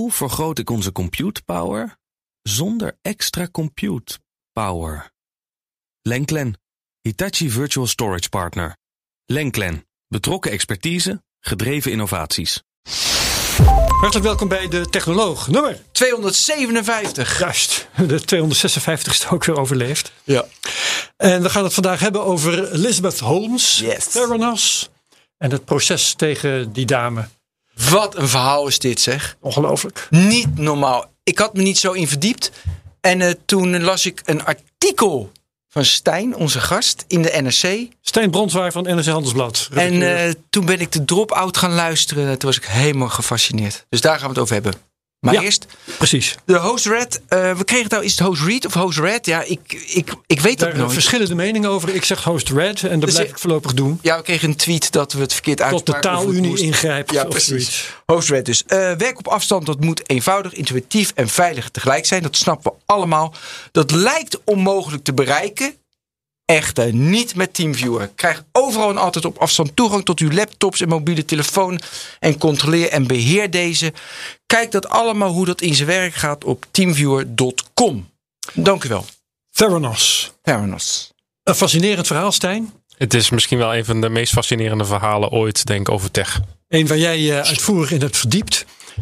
Hoe vergroot ik onze compute power zonder extra compute power? Lenklen, Hitachi Virtual Storage Partner. Lenklen, betrokken expertise, gedreven innovaties. Hartelijk welkom bij De Technoloog, nummer 257. Juist, de 256 is ook weer overleefd. Ja. En we gaan het vandaag hebben over Elizabeth Holmes, Theranos en het proces tegen die dame. Wat een verhaal is dit, zeg. Ongelooflijk. Niet normaal. Ik had me niet zo in verdiept. En toen las ik een artikel van Stijn, onze gast, in de NRC. Stijn Bronswaard van NRC Handelsblad. En toen ben ik de Drop-Out gaan luisteren. Toen was ik helemaal gefascineerd. Dus daar gaan we het over hebben. Maar ja, eerst, precies. De host read. We kregen het nou, is het host read of host read? Ja, ik weet dat nooit. Verschillende meningen over. Ik zeg host read en dat blijf ik voorlopig doen. Ja, we kregen een tweet dat we het verkeerd uitspraken. Tot de taalunie ingrijpt. Ja, precies. Host read dus. Werk op afstand, dat moet eenvoudig, intuïtief en veilig tegelijk zijn. Dat snappen we allemaal. Dat lijkt onmogelijk te bereiken. Echter niet met TeamViewer. Krijg overal en altijd op afstand toegang tot uw laptops en mobiele telefoon. En controleer en beheer deze. Kijk dat allemaal hoe dat in zijn werk gaat op teamviewer.com. Dank u wel. Theranos. Een fascinerend verhaal, Stijn. Het is misschien wel een van de meest fascinerende verhalen ooit, denk ik, over tech. Een waar jij uitvoerig in hebt verdiept.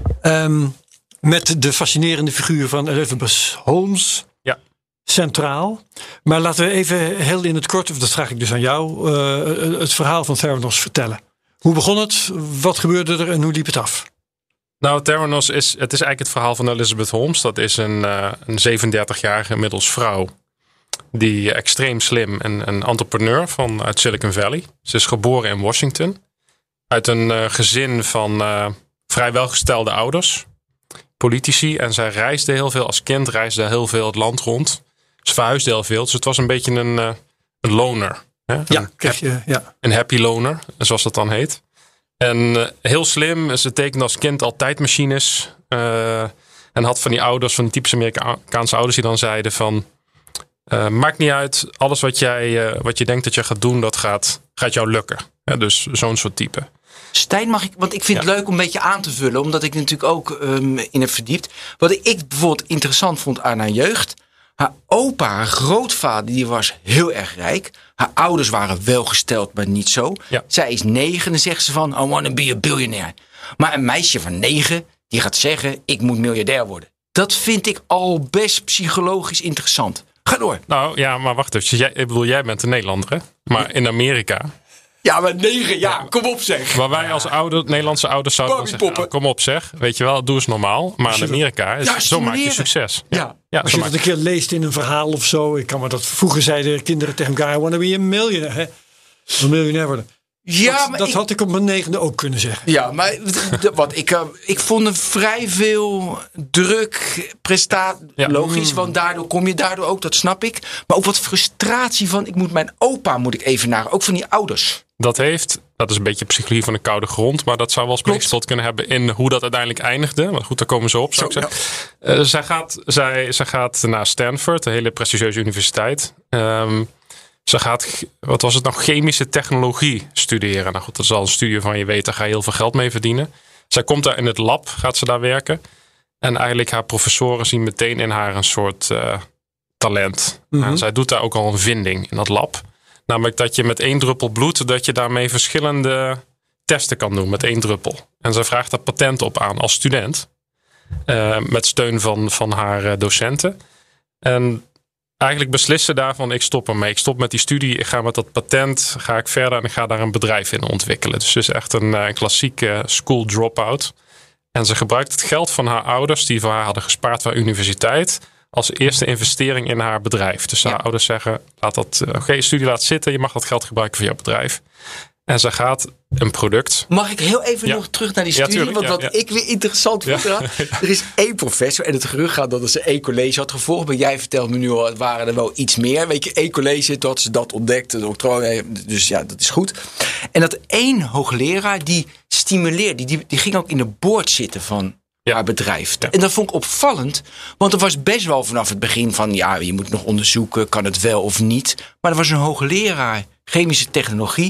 Met de fascinerende figuur van Elizabeth Holmes. Ja. Centraal. Maar laten we even heel in het kort, of dat vraag ik dus aan jou, het verhaal van Theranos vertellen. Hoe begon het? Wat gebeurde er en hoe liep het af? Nou, Theranos is eigenlijk het verhaal van Elizabeth Holmes. Dat is een 37-jarige inmiddels vrouw. Die extreem slim en een entrepreneur uit Silicon Valley. Ze is geboren in Washington. Uit een gezin van vrij welgestelde ouders. Politici. En zij reisde heel veel als kind. Reisde heel veel het land rond. Ze verhuisde heel veel. Dus het was een beetje een loner. Hè? Een happy loner. Zoals dat dan heet. En heel slim. Ze tekende als kind al tijdmachines. En had van die ouders, van die typisch Amerikaanse ouders, die dan zeiden van, maakt niet uit. Alles wat je denkt dat je gaat doen, dat gaat jou lukken. Ja, dus zo'n soort type. Stijn, want ik vind het leuk om een beetje aan te vullen. Omdat ik natuurlijk ook in heb verdiept. Wat ik bijvoorbeeld interessant vond aan haar jeugd. Haar opa, haar grootvader, die was heel erg rijk. Haar ouders waren welgesteld, maar niet zo. Ja. Zij is 9 en dan zegt ze van, I wanna be a billionaire. Maar een meisje van 9, die gaat zeggen, ik moet miljardair worden. Dat vind ik al best psychologisch interessant. Ga door. Nou ja, maar wacht even. Jij bent een Nederlander, hè? Maar in Amerika. Ja, maar 9 jaar, kom op zeg. Maar wij als Nederlandse ouders zouden dan zeggen, kom op zeg. Weet je wel, doe eens normaal. Maar in Amerika, zo maak je succes. Ja, als je dat een keer leest in een verhaal of zo. Ik kan me dat vroeger zeiden kinderen tegen elkaar, I wanna be a millionaire. Hè? Een miljonair worden. Ja, dat had ik op mijn 9e ook kunnen zeggen. Ja, maar ik vond er vrij veel druk, prestatie. Ja. Logisch, want daardoor kom je daardoor ook, dat snap ik. Maar ook wat frustratie van, mijn opa moet ik even naar. Ook van die ouders. Dat is een beetje psychologie van de koude grond. Maar dat zou wel meegespeeld kunnen hebben in hoe dat uiteindelijk eindigde. Maar goed, daar komen ze op. Zij gaat naar Stanford, een hele prestigieuze universiteit. Ze gaat, chemische technologie studeren. Nou goed, dat is al een studie van je weet, daar ga je heel veel geld mee verdienen. Zij komt daar in het lab, gaat ze daar werken. En eigenlijk haar professoren zien meteen in haar een soort talent. Mm-hmm. En zij doet daar ook al een vinding in dat lab. Namelijk dat je met 1 druppel bloed, dat je daarmee verschillende testen kan doen met 1 druppel. En zij vraagt daar patent op aan als student. Met steun van haar docenten. En eigenlijk beslissen daarvan, ik stop ermee. Ik stop met die studie, ik ga met dat patent verder en ik ga daar een bedrijf in ontwikkelen. Dus het is echt een klassieke school drop-out. En ze gebruikt het geld van haar ouders, die voor haar hadden gespaard voor haar universiteit, als eerste investering in haar bedrijf. Dus haar ouders zeggen, je studie laat zitten, je mag dat geld gebruiken voor jouw bedrijf. En ze gaat een product. Mag ik heel even nog terug naar die studie? Tuurlijk, want wat ik weer interessant vond. Ja. Er is 1 professor en het gerucht gaat dat ze één college had gevolgd. Maar jij vertelt me nu al, het waren er wel iets meer. Weet je, 1 college, dat ze dat ontdekte. Dus ja, dat is goed. En dat 1 hoogleraar die stimuleerde, die ging ook in de board zitten van haar bedrijf. Ja. En dat vond ik opvallend. Want er was best wel vanaf het begin van, je moet nog onderzoeken, kan het wel of niet. Maar er was een hoogleraar chemische technologie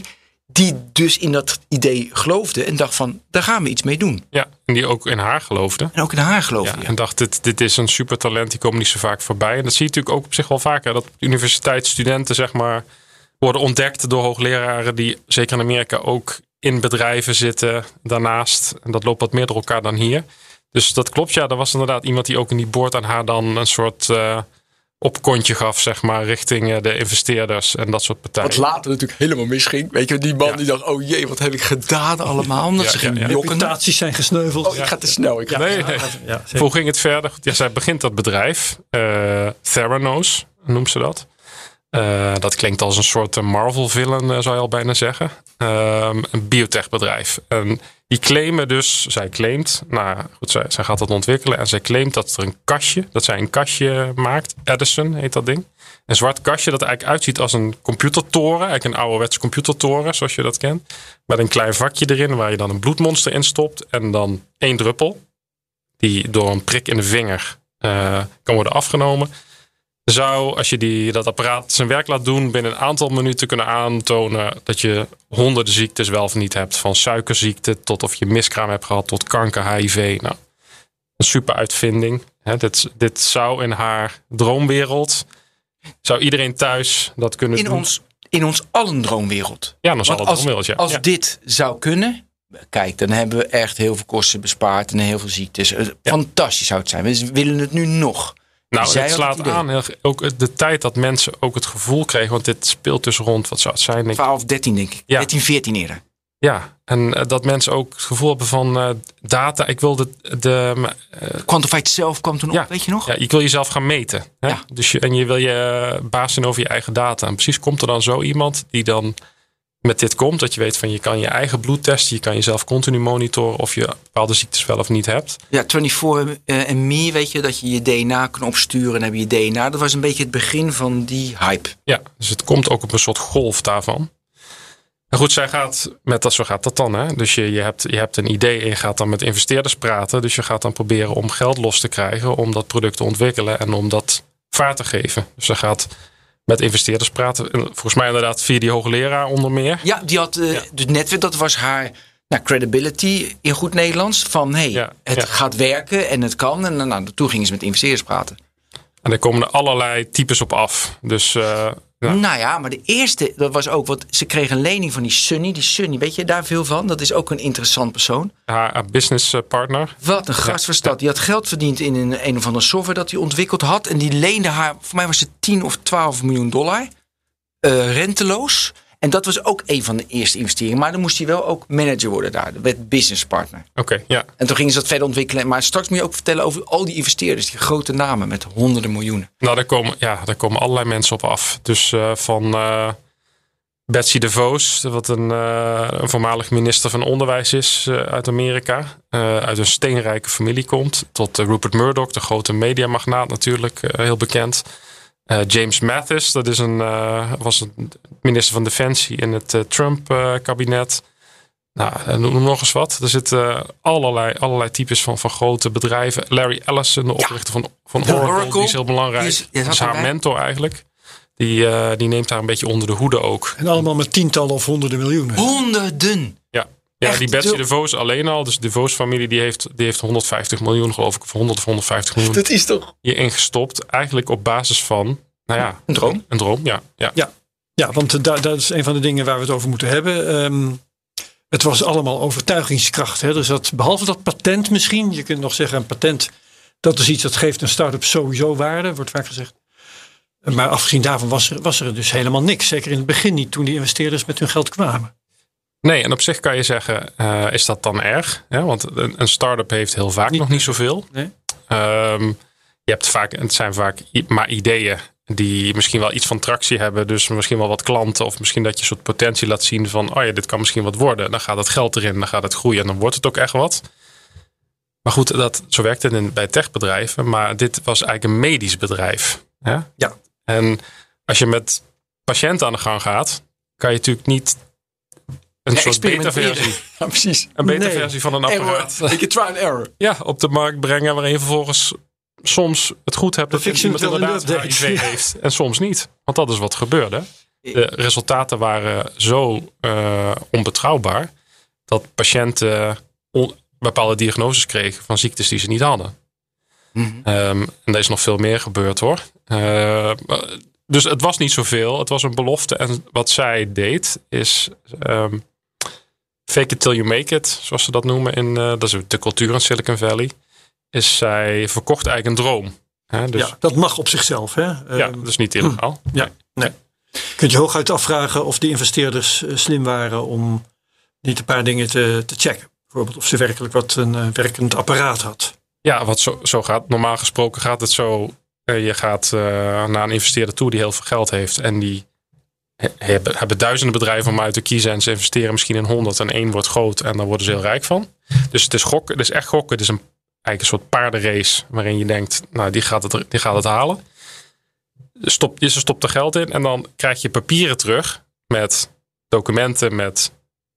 die dus in dat idee geloofde en dacht van, daar gaan we iets mee doen. Ja, en die ook in haar geloofde. En ook in haar geloofde. Ja, en dacht, dit is een supertalent, die komen niet zo vaak voorbij. En dat zie je natuurlijk ook op zich wel vaker. Dat universiteitsstudenten, zeg maar, worden ontdekt door hoogleraren die, zeker in Amerika, ook in bedrijven zitten daarnaast. En dat loopt wat meer door elkaar dan hier. Dus dat klopt, ja. Er was inderdaad iemand die ook in die board aan haar dan een soort opkontje gaf, zeg maar, richting de investeerders en dat soort partijen. Wat later natuurlijk helemaal misging. Weet je, die man die dacht, oh jee, wat heb ik gedaan allemaal? Omdat ze ging jokken. Reputaties zijn gesneuveld. Oh, ik ga te snel. Nee. Hoe ging het verder? Ja, zij begint dat bedrijf. Theranos noemt ze dat. Dat klinkt als een soort Marvel-villain, zou je al bijna zeggen. Een biotechbedrijf. En die claimen dus, zij gaat dat ontwikkelen. En zij claimt dat er een kastje maakt. Edison heet dat ding. Een zwart kastje dat er eigenlijk uitziet als een computertoren. Eigenlijk een ouderwetse computertoren, zoals je dat kent. Met een klein vakje erin waar je dan een bloedmonster in stopt. En dan 1 druppel. Die door een prik in de vinger kan worden afgenomen. Zou, als je dat apparaat zijn werk laat doen, binnen een aantal minuten kunnen aantonen dat je honderden ziektes wel of niet hebt. Van suikerziekte tot of je miskraam hebt gehad tot kanker, HIV. Nou, een super uitvinding. Dit zou in haar droomwereld, zou iedereen thuis dat kunnen doen. In ons allen droomwereld. Ja, in ons allen droomwereld, ja. Als dit zou kunnen, kijk, dan hebben we echt heel veel kosten bespaard en heel veel ziektes. Fantastisch zou het zijn. We willen het nu nog. Nou, het slaat aan ook de tijd dat mensen ook het gevoel kregen, want dit speelt dus rond, wat zou het zijn? 12, 13 denk ik. Ja. 13, 14 eerder. Ja, en dat mensen ook het gevoel hebben van data. Ik wil Quantified Self kwam toen op, weet je nog? Ja, ik wil jezelf gaan meten. Hè? Ja. Dus je wil je baas zijn over je eigen data. En precies komt er dan zo iemand die dan met dit komt. Dat je weet van je kan je eigen bloed testen. Je kan jezelf continu monitoren of je bepaalde ziektes wel of niet hebt. Ja, 24andMe, weet je, dat je je DNA kan opsturen en heb je DNA. Dat was een beetje het begin van die hype. Ja, dus het komt ook op een soort golf daarvan. En goed, zo gaat dat dan. Hè? Dus je hebt een idee en je gaat dan met investeerders praten. Dus je gaat dan proberen om geld los te krijgen om dat product te ontwikkelen en om dat vaart te geven. Dus je gaat met investeerders praten. Volgens mij inderdaad via die hoogleraar onder meer. Ja, die had het netwerk, dat was haar credibility in goed Nederlands. Van het gaat werken en het kan. En toen gingen ze met investeerders praten. En daar komen er allerlei types op af. Dus, Nou ja, maar de eerste, dat was ook wat. Ze kregen een lening van die Sunny. Die Sunny, weet je daar veel van? Dat is ook een interessant persoon. Haar business partner. Wat een gastverstand. Ja. Die had geld verdiend in een of andere software dat hij ontwikkeld had. En die leende haar, voor mij was het 10 of 12 miljoen dollar. Renteloos. En dat was ook een van de eerste investeringen. Maar dan moest hij wel ook manager worden daar. Dat werd business partner. Oké, ja. En toen gingen ze dat verder ontwikkelen. Maar straks moet je ook vertellen over al die investeerders. Die grote namen met honderden miljoenen. Nou, daar komen allerlei mensen op af. Dus van Betsy DeVos, wat een voormalig minister van Onderwijs is uit Amerika. Uit een steenrijke familie komt. Tot Rupert Murdoch, de grote mediamagnaat natuurlijk, heel bekend. James Mathis, dat is was een minister van Defensie in het Trump-kabinet. Nou, noem nog eens wat. Er zitten allerlei types van grote bedrijven. Larry Ellison, de oprichter van Oracle, die is heel belangrijk. Dat is haar mentor eigenlijk. Die neemt haar een beetje onder de hoede ook. En allemaal met tientallen of honderden miljoenen. Honderden! Ja, die Betsy DeVos alleen al. Dus de DeVos-familie die heeft 150 miljoen, geloof ik. Of 150 miljoen. Dat is toch hierin gestopt. Eigenlijk op basis van, een droom. Een droom, ja. Ja, want dat is een van de dingen waar we het over moeten hebben. Het was allemaal overtuigingskracht. Hè? Dus behalve dat patent misschien. Je kunt nog zeggen een patent. Dat is iets dat geeft een start-up sowieso waarde. Wordt vaak gezegd. Maar afgezien daarvan was er dus helemaal niks. Zeker in het begin niet. Toen die investeerders met hun geld kwamen. Nee, en op zich kan je zeggen, is dat dan erg? Ja, want een start-up heeft heel vaak nog niet zoveel. Nee. Het zijn vaak maar ideeën die misschien wel iets van tractie hebben. Dus misschien wel wat klanten. Of misschien dat je een soort potentie laat zien van, dit kan misschien wat worden. Dan gaat het geld erin, dan gaat het groeien en dan wordt het ook echt wat. Maar goed, zo werkt het bij techbedrijven. Maar dit was eigenlijk een medisch bedrijf. Hè? Ja. En als je met patiënten aan de gang gaat, kan je natuurlijk niet een soort beta-versie. Ja, precies. Een beta-versie van een apparaat. Like try and error. Ja, op de markt brengen waarin je vervolgens soms het goed hebt dat iemand inderdaad HIV heeft. En soms niet. Want dat is wat gebeurde. de resultaten waren zo onbetrouwbaar dat patiënten bepaalde diagnoses kregen van ziektes die ze niet hadden. Mhm. En er is nog veel meer gebeurd hoor. Dus het was niet zoveel. Het was een belofte. En wat zij deed is fake it till you make it, zoals ze dat noemen. Dat is de cultuur in Silicon Valley. Is zij verkocht eigenlijk een droom. Dus, Ja, dat mag op zichzelf. Hè? ja, dat is niet illegaal. Ja, nee. Kunt je hooguit afvragen of die investeerders slim waren om niet een paar dingen te checken. Bijvoorbeeld of ze werkelijk wat een werkend apparaat had. Ja, wat zo gaat. Normaal gesproken gaat het zo. Je gaat naar een investeerder toe die heel veel geld heeft. En die hebben duizenden bedrijven om uit te kiezen. En ze investeren misschien in 100 en 1 wordt groot. En daar worden ze heel rijk van. Dus het is gokken. Het is echt gokken. Het is eigenlijk een soort paardenrace. Waarin je denkt, nou die gaat het halen. Ze stopt er geld in. En dan krijg je papieren terug. Met documenten. Met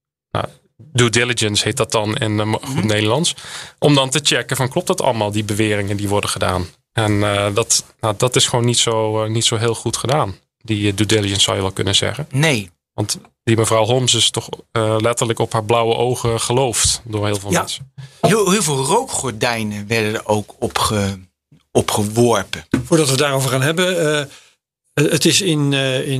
due diligence heet dat dan in goed Nederlands. Om dan te checken van klopt dat allemaal. Die beweringen die worden gedaan. En dat is gewoon niet zo heel goed gedaan. Die due diligence zou je wel kunnen zeggen. Nee. Want die mevrouw Holmes is toch letterlijk op haar blauwe ogen geloofd door heel veel mensen. Heel veel rookgordijnen werden er ook opgeworpen. Voordat we het daarover gaan hebben. Het is in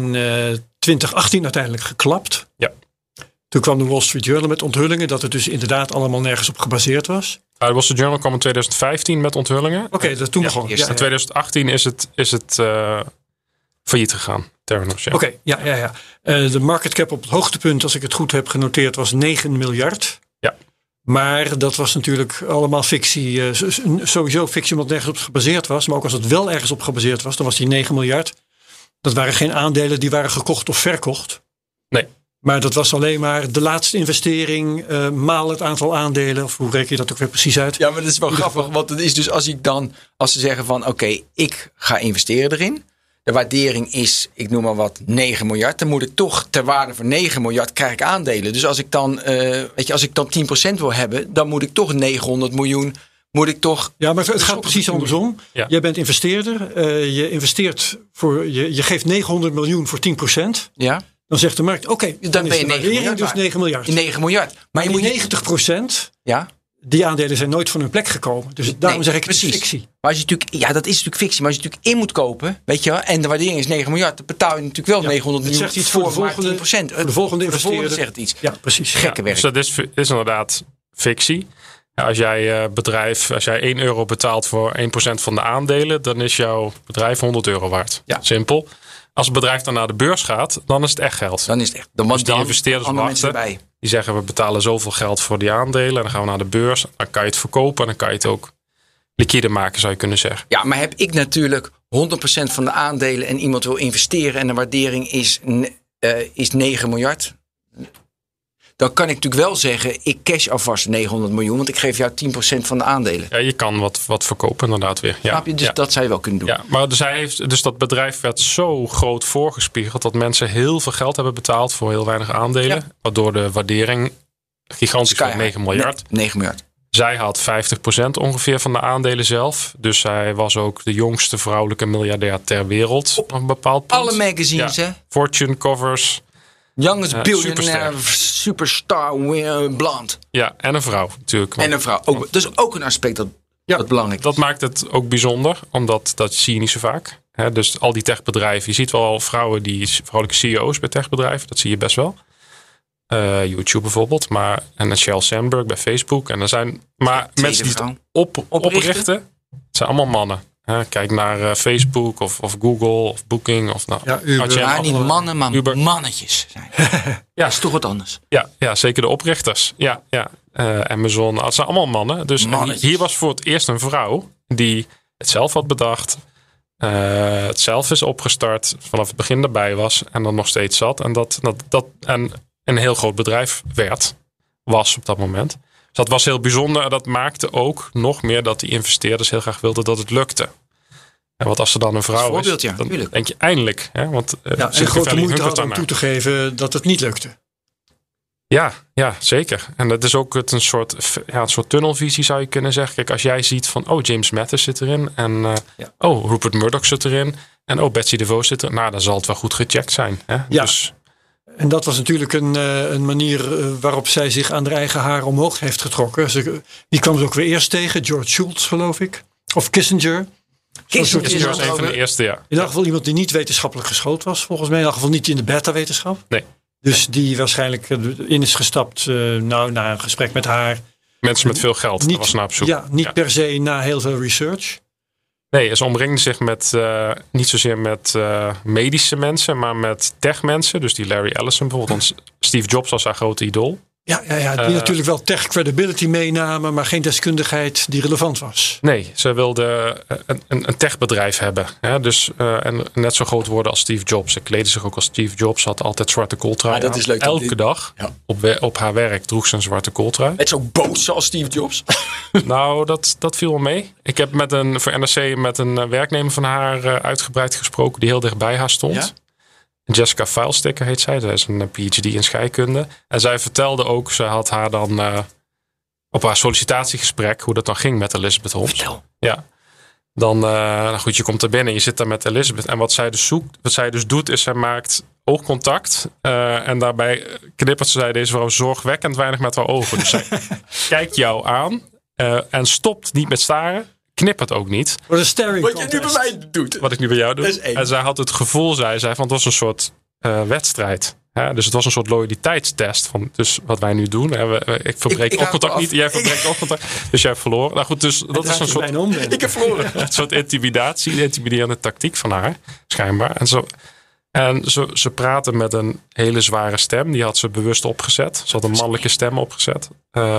2018 uiteindelijk geklapt. Ja. Toen kwam de Wall Street Journal met onthullingen dat het dus inderdaad allemaal nergens op gebaseerd was. De Wall Street Journal kwam in 2015 met onthullingen. Oké, dat toen begon. In 2018 is het failliet gegaan. Theranos, ja. Oké, ja. De market cap op het hoogtepunt, als ik het goed heb genoteerd, was 9 miljard. Ja. Maar dat was natuurlijk allemaal fictie. Sowieso fictie omdat het nergens op gebaseerd was. Maar ook als het wel ergens op gebaseerd was, dan was die 9 miljard. Dat waren geen aandelen die waren gekocht of verkocht. Nee. Maar dat was alleen maar de laatste investering maal het aantal aandelen. Of hoe reken je dat ook weer precies uit? Ja, maar dat is wel grappig. Want het is dus als ze zeggen van oké, ik ga investeren erin. De waardering is, ik noem maar wat, 9 miljard. Dan moet ik toch ter waarde van 9 miljard krijg ik aandelen. Dus als ik dan, als ik dan 10% wil hebben, dan moet ik toch 900 miljoen. Moet ik toch. Ja, maar het gaat precies andersom. Ja. Jij bent investeerder. Je investeert je geeft 900 miljoen voor 10%. Ja. Dan zegt de markt, oké, dan ben is je de 9 waardering miljard dus waard. 9 miljard. 9 miljard. Maar je die moet 90%, ja. die aandelen zijn nooit van hun plek gekomen. Dus daarom zeg ik het is precies. fictie. Maar als je natuurlijk, ja, dat is natuurlijk fictie. Maar als je natuurlijk in moet kopen, weet je wel, en de waardering is 9 miljard, dan betaal je natuurlijk wel 900 het miljoen zegt iets voor de volgende, maar 10%. voor de volgende investeerder. Zegt het iets. Ja, precies. Gekke werk. Dus dat is inderdaad fictie. Ja, als jij als jij 1 euro betaalt voor 1% van de aandelen, dan is jouw bedrijf 100 euro waard. Ja. Simpel. Als het bedrijf dan naar de beurs gaat, dan is het echt geld. Dan is het echt. Dan Dus die investeerders andere mensen wachten. erbij. Die zeggen we betalen zoveel geld voor die aandelen. En dan gaan we naar de beurs. Dan kan je het verkopen. En dan kan je het ook liquide maken, zou je kunnen zeggen. Ja, maar heb ik natuurlijk 100% van de aandelen en iemand wil investeren en de waardering is 9 miljard. Dan kan ik natuurlijk wel zeggen, ik cash alvast 900 miljoen, want ik geef jou 10% van de aandelen. Ja, je kan wat verkopen inderdaad weer. Ja. Snap je? Dus dat zou je wel kunnen doen. Ja, maar dus dat bedrijf werd zo groot voorgespiegeld dat mensen heel veel geld hebben betaald voor heel weinig aandelen. Ja. Waardoor de waardering gigantisch werd, 9 miljard. 9 miljard. Zij had 50% ongeveer van de aandelen zelf. Dus zij was ook de jongste vrouwelijke miljardair ter wereld. Op een bepaald punt. Alle magazines, Ja. hè? Fortune covers. Youngest billionaire, superster. superstar, blonde. Ja, en een vrouw natuurlijk. En een vrouw. Ook, dat is ook een aspect dat belangrijk is. Dat maakt het ook bijzonder, omdat dat zie je niet zo vaak. Dus al die techbedrijven, je ziet wel vrouwelijke CEO's bij techbedrijven, dat zie je best wel. YouTube bijvoorbeeld, en Sheryl Sandberg bij Facebook. En er zijn maar mensen die het oprichten, het zijn allemaal mannen. Kijk naar Facebook of Google of Booking. Of, Uber. Maar niet mannen, maar Uber. mannetjes zijn. Ja, dat is toch wat anders. Ja, zeker de oprichters. Ja. Amazon, het zijn allemaal mannen. Dus hier was voor het eerst een vrouw die het zelf had bedacht. Het zelf is opgestart, vanaf het begin erbij was en dan nog steeds zat. En dat een heel groot bedrijf was op dat moment. Dus dat was heel bijzonder en dat maakte ook nog meer dat die investeerders heel graag wilden dat het lukte. En wat als er dan een vrouw is, dan denk je eindelijk. Want en grote moeite hadden om toe te geven dat het niet lukte. Ja, zeker. En dat is ook een soort tunnelvisie zou je kunnen zeggen. Kijk, als jij ziet van, James Mathis zit erin. En Rupert Murdoch zit erin. En Betsy DeVos zit er. Nou, dan zal het wel goed gecheckt zijn. Hè? Ja. Dus, En dat was natuurlijk een manier waarop zij zich aan haar eigen haar omhoog heeft getrokken. Die kwam ze ook weer eerst tegen. George Shultz, geloof ik. Of Kissinger. Kissinger was een van de eerste, ja. In ieder geval iemand die niet wetenschappelijk geschoold was, volgens mij. In ieder geval niet in de beta-wetenschap. Nee. Dus die waarschijnlijk in is gestapt na een gesprek met haar. Mensen met veel geld, Niet, dat was naar op zoek. Ja, niet per se na heel veel research. Nee, ze omringde zich met niet zozeer met medische mensen, maar met techmensen. Dus die Larry Ellison bijvoorbeeld. Steve Jobs was haar grote idool. Ja, die natuurlijk wel tech credibility meenamen, maar geen deskundigheid die relevant was. Nee, ze wilde een techbedrijf hebben. Hè? Dus, en net zo groot worden als Steve Jobs. Ze kleedde zich ook als Steve Jobs. Ze had altijd zwarte kooltrui dat is leuk. Elke dag op haar werk droeg ze een zwarte kooltrui. Het is ook boos zoals Steve Jobs. Nou, dat viel wel mee. Ik heb voor NRC met een werknemer van haar uitgebreid gesproken die heel dichtbij haar stond. Ja? Jessica Vuilsticker heet zij. Zij is een PhD in scheikunde. En zij vertelde ook, ze had haar dan op haar sollicitatiegesprek, hoe dat dan ging met Elizabeth Holmes. Vertel. Ja. Dan, goed, je komt er binnen, je zit daar met Elizabeth. En wat zij dus doet, is zij maakt oogcontact. En daarbij knippert zij deze vrouw zorgwekkend weinig met haar ogen. Dus zij kijkt jou aan en stopt niet met staren. Knippert ook niet. Wat je nu bij mij doet. Wat ik nu bij jou doe. En zij had het gevoel, zei zij, van het was een soort wedstrijd. Ja, dus het was een soort loyaliteitstest. Van, dus wat wij nu doen. Ik verbreek oogcontact niet. Jij verbreekt oogcontact. Dus jij hebt verloren. Nou goed, dus dat is een soort... Ik heb verloren. Een soort intimiderende tactiek van haar. Schijnbaar. En ze praten met een hele zware stem. Die had ze bewust opgezet. Ze had een mannelijke stem opgezet.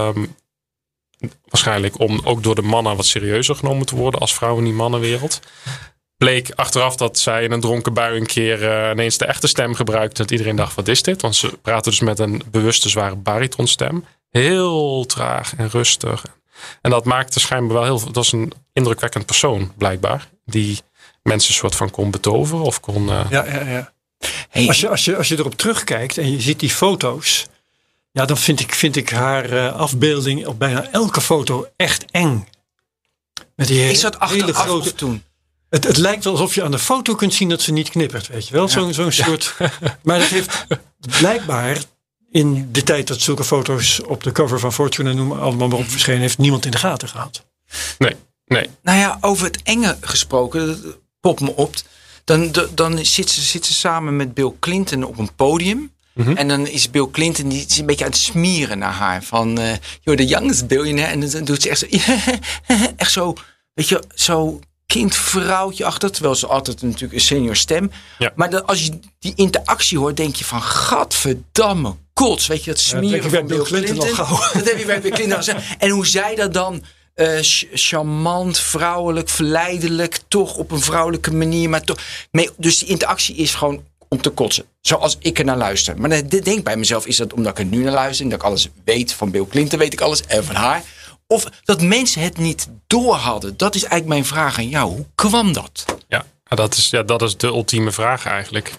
Waarschijnlijk om ook door de mannen wat serieuzer genomen te worden als vrouw in die mannenwereld. Bleek achteraf dat zij in een dronken bui een keer ineens de echte stem gebruikte. Dat iedereen dacht, wat is dit? Want ze praten dus met een bewuste zware baritonstem. Heel traag en rustig. En dat maakte schijnbaar wel heel veel. Dat was een indrukwekkend persoon, blijkbaar. Die mensen soort van kon betoveren of kon... Ja. Hey. Als je erop terugkijkt en je ziet die foto's. Ja, dan vind ik haar afbeelding op bijna elke foto echt eng. Met die is dat achteraf grote toen? Het lijkt wel alsof je aan de foto kunt zien dat ze niet knippert, weet je wel? Ja. Zo'n soort... Maar dat heeft blijkbaar in de tijd dat zulke foto's op de cover van Fortune en noem allemaal maar op verschenen, heeft niemand in de gaten gehad. Nee. Nou ja, over het enge gesproken, dat popt me op. Dan zit ze samen met Bill Clinton op een podium. Mm-hmm. En dan is Bill Clinton die is een beetje aan het smieren naar haar. Van, you're the youngest billionaire. En dan doet ze echt zo, echt zo, weet je, zo kindvrouwtje achter. Terwijl ze altijd natuurlijk een senior stem. Ja. Maar als je die interactie hoort, denk je van, gadverdamme kots. Weet je, dat smieren van Bill Clinton. Dat heb je bij Bill Clinton al gezegd. En hoe zij dat dan... charmant, vrouwelijk, verleidelijk, toch op een vrouwelijke manier, maar toch. Dus die interactie is gewoon om te kotsen. Zoals ik er naar luister. Maar dan denk ik bij mezelf, is dat omdat ik er nu naar luister en dat ik alles weet van Bill Clinton, weet ik alles en van haar. Of dat mensen het niet door hadden. Dat is eigenlijk mijn vraag aan jou. Hoe kwam dat? Ja, dat is de ultieme vraag eigenlijk.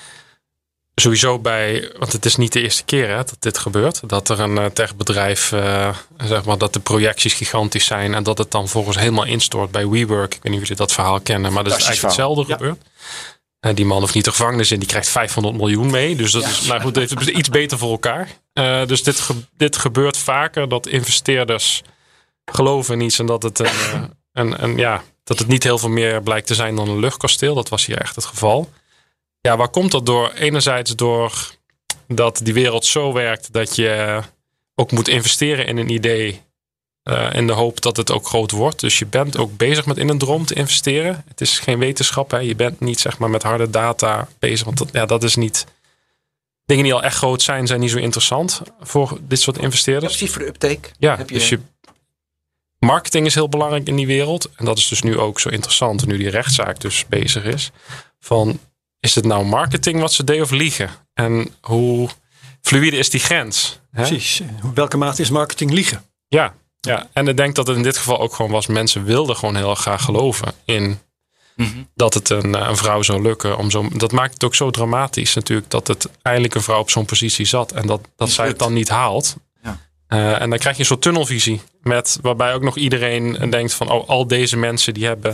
Sowieso want het is niet de eerste keer dat dit gebeurt. Dat er een techbedrijf, zeg maar, dat de projecties gigantisch zijn. En dat het dan volgens helemaal instort bij WeWork. Ik weet niet of jullie dat verhaal kennen. Maar dat is eigenlijk hetzelfde gebeurd. Die man hoeft niet de gevangenis in. Die krijgt 500 miljoen mee. Dus dat is, nou goed, heeft het iets beter voor elkaar. Dus dit gebeurt vaker. Dat investeerders geloven in iets. En dat het dat het niet heel veel meer blijkt te zijn dan een luchtkasteel. Dat was hier echt het geval. Ja, waar komt dat door? Enerzijds door dat die wereld zo werkt dat je ook moet investeren in een idee in de hoop dat het ook groot wordt. Dus je bent ook bezig met in een droom te investeren. Het is geen wetenschap. Hè? Je bent niet zeg maar met harde data bezig. Want dat is niet... Dingen die al echt groot zijn niet zo interessant voor dit soort investeerders. Ja, precies, voor de uptake. Ja, dus marketing is heel belangrijk in die wereld. En dat is dus nu ook zo interessant. Nu die rechtszaak dus bezig is. Van... Is het nou marketing wat ze deed of liegen? En hoe fluïde is die grens? Hè? Precies. Welke mate is marketing liegen? Ja. En ik denk dat het in dit geval ook gewoon was. Mensen wilden gewoon heel graag geloven in dat het een vrouw zou lukken. Dat maakt het ook zo dramatisch natuurlijk. Dat het eindelijk een vrouw op zo'n positie zat. En dat zij het dan niet haalt. Ja. En dan krijg je een soort tunnelvisie. Waarbij ook nog iedereen denkt van al deze mensen die hebben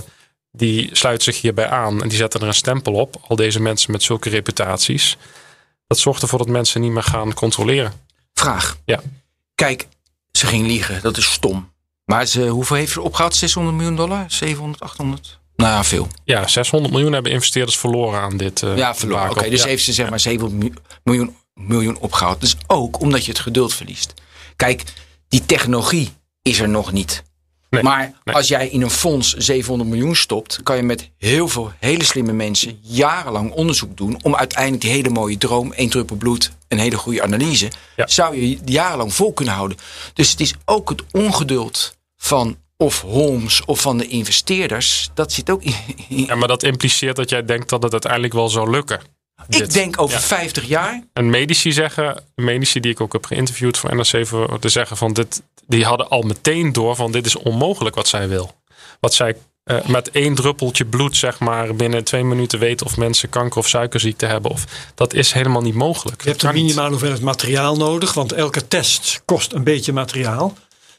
die sluiten zich hierbij aan en die zetten er een stempel op. Al deze mensen met zulke reputaties. Dat zorgt ervoor dat mensen niet meer gaan controleren. Vraag. Ja. Kijk, ze ging liegen. Dat is stom. Maar hoeveel heeft ze opgehaald? $600 miljoen? 700, 800? Nou ja, veel. Ja, 600 miljoen hebben investeerders verloren aan dit. Ja, verloren. Oké, dus heeft ze zeg maar 700 miljoen opgehaald. Dus ook omdat je het geduld verliest. Kijk, die technologie is er nog niet. Nee, maar als jij in een fonds 700 miljoen stopt, kan je met heel veel hele slimme mensen jarenlang onderzoek doen om uiteindelijk die hele mooie droom, 1 druppel bloed, een hele goede analyse, zou je jarenlang vol kunnen houden. Dus het is ook het ongeduld van of Holmes of van de investeerders. Dat zit ook in. Ja, maar dat impliceert dat jij denkt dat het uiteindelijk wel zou lukken. Ik denk over 50 jaar. En medici die ik ook heb geïnterviewd voor NRC, voor te zeggen van die hadden al meteen door van dit is onmogelijk wat zij wil. Wat zij met 1 druppeltje bloed zeg maar binnen 2 minuten weet of mensen kanker of suikerziekte hebben. Dat is helemaal niet mogelijk. Je hebt een minimale hoeveelheid materiaal nodig, want elke test kost een beetje materiaal.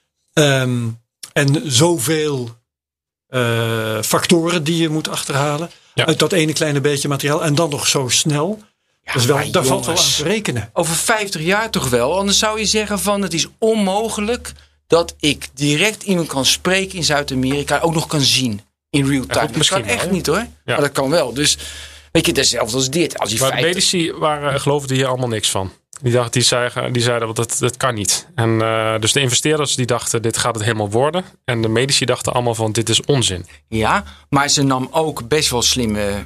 En zoveel factoren die je moet achterhalen uit dat ene kleine beetje materiaal. En dan nog zo snel. Ja, dus daar valt wel aan te rekenen. Over 50 jaar toch wel. Anders zou je zeggen van het is onmogelijk dat ik direct iemand kan spreken in Zuid-Amerika. Ook nog kan zien in real time. Dat kan echt niet hoor. Ja. Maar dat kan wel. Dus weet je, hetzelfde als dit. Als maar de medici geloofden hier allemaal niks van. Die zeiden dat kan niet. En dus de investeerders die dachten dit gaat het helemaal worden. En de medici dachten allemaal van dit is onzin. Ja, maar ze nam ook best wel slimme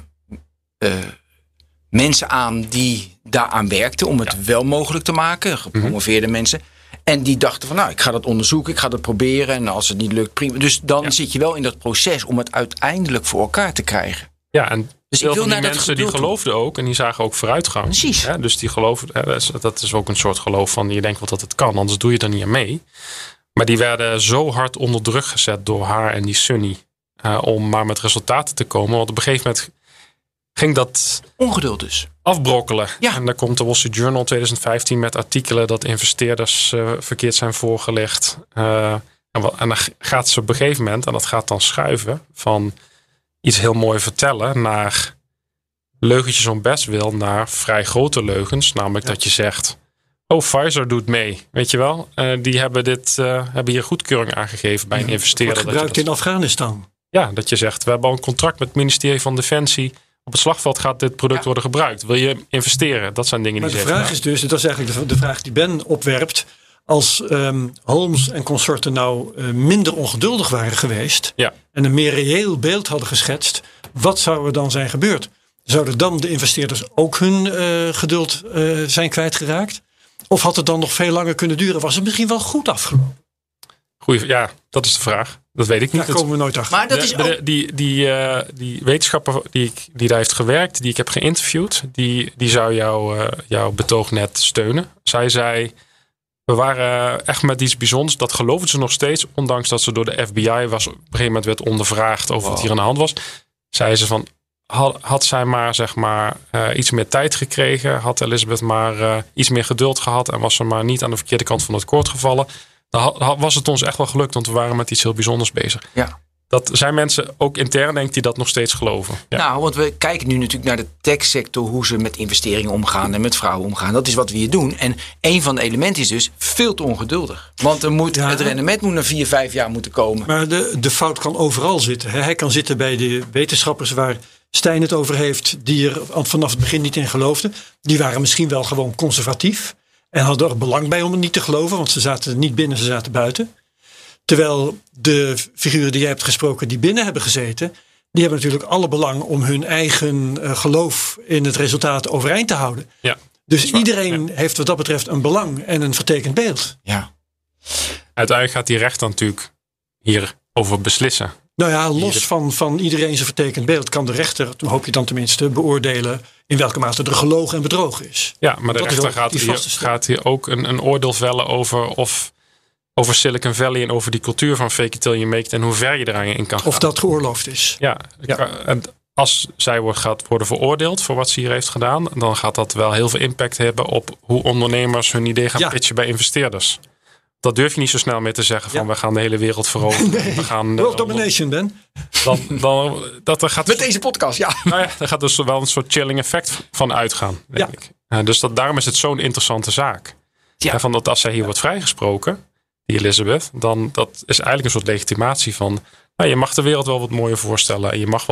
mensen aan die daaraan werkten om het wel mogelijk te maken. Gepromoveerde mensen. En die dachten van ik ga dat onderzoeken, ik ga dat proberen. En als het niet lukt, prima. Dus dan zit je wel in dat proces om het uiteindelijk voor elkaar te krijgen. Ja, en dus veel van die mensen die geloofden ook en die zagen ook vooruitgang. Precies. Ja, dus die geloofden, dat is ook een soort geloof van je denkt wel dat het kan, anders doe je er niet aan mee. Maar die werden zo hard onder druk gezet door haar en die Sunny om maar met resultaten te komen. Want op een gegeven moment ging dat ongeduld dus afbrokkelen. Ja. En dan komt de Wall Street Journal 2015 met artikelen dat investeerders verkeerd zijn voorgelegd. En dan gaat ze op een gegeven moment, en dat gaat dan schuiven van iets heel mooi vertellen naar leugentjes om best wil, naar vrij grote leugens. Namelijk dat je zegt, Pfizer doet mee. Weet je wel? Die hebben hier goedkeuring aangegeven bij een investeerder. Wordt gebruikt in Afghanistan. Ja, dat je zegt, we hebben al een contract met het ministerie van Defensie. Op het slagveld gaat dit product worden gebruikt. Wil je investeren? Dat zijn dingen die ze vraag is dus, dat is eigenlijk de vraag die Ben opwerpt. Als Holmes en consorten nou minder ongeduldig waren geweest en een meer reëel beeld hadden geschetst, wat zou er dan zijn gebeurd? Zouden dan de investeerders ook hun geduld zijn kwijtgeraakt? Of had het dan nog veel langer kunnen duren? Was het misschien wel goed afgelopen? Ja, dat is de vraag. Dat weet ik niet. Daar komen we nooit achter. Maar dat is ook... Die wetenschapper die daar heeft gewerkt, die ik heb geïnterviewd, die zou jouw betoog net steunen. Zij zei, we waren echt met iets bijzonders. Dat geloofden ze nog steeds. Ondanks dat ze door de FBI op een gegeven moment werd ondervraagd over wat hier aan de hand was. Zei ze van, had zij maar zeg maar iets meer tijd gekregen. Had Elizabeth maar iets meer geduld gehad. En was ze maar niet aan de verkeerde kant van het koord gevallen. Dan was het ons echt wel gelukt. Want we waren met iets heel bijzonders bezig. Ja. Dat zijn mensen ook intern denk die dat nog steeds geloven. Ja. Nou, want we kijken nu natuurlijk naar de techsector, hoe ze met investeringen omgaan en met vrouwen omgaan. Dat is wat we hier doen. En een van de elementen is dus veel te ongeduldig. Want het rendement moet na 4-5 jaar moeten komen. Maar de fout kan overal zitten. Hij kan zitten bij de wetenschappers waar Stijn het over heeft, die er vanaf het begin niet in geloofden. Die waren misschien wel gewoon conservatief en hadden er belang bij om het niet te geloven, want ze zaten niet binnen, ze zaten buiten. Terwijl de figuren die jij hebt gesproken die binnen hebben gezeten, die hebben natuurlijk alle belang om hun eigen geloof in het resultaat overeind te houden. Ja, dus iedereen heeft wat dat betreft een belang en een vertekend beeld. Ja. Uiteindelijk gaat die rechter natuurlijk hierover beslissen. Nou ja, los van iedereen zijn vertekend beeld kan de rechter, hoop je dan tenminste, beoordelen in welke mate er gelogen en bedrogen is. Ja, maar de rechter gaat hier ook een oordeel vellen over Silicon Valley en over die cultuur van fake it till you make it en hoe ver je eraan in kan gaan. Of dat geoorloofd is. Ja. En als zij gaat worden veroordeeld voor wat ze hier heeft gedaan, dan gaat dat wel heel veel impact hebben op hoe ondernemers hun idee gaan pitchen bij investeerders. Dat durf je niet zo snel meer te zeggen van we gaan de hele wereld veroveren. Nee, we gaan world domination, Ben. dat gaat... Met deze podcast, ja. Nou ja, daar gaat dus wel een soort chilling effect van uitgaan, denk ik. Dus daarom is het zo'n interessante zaak. Ja. Van dat als zij hier wordt vrijgesproken, die Elizabeth, dan dat is eigenlijk een soort legitimatie van... Nou, je mag de wereld wel wat mooier voorstellen. En je mag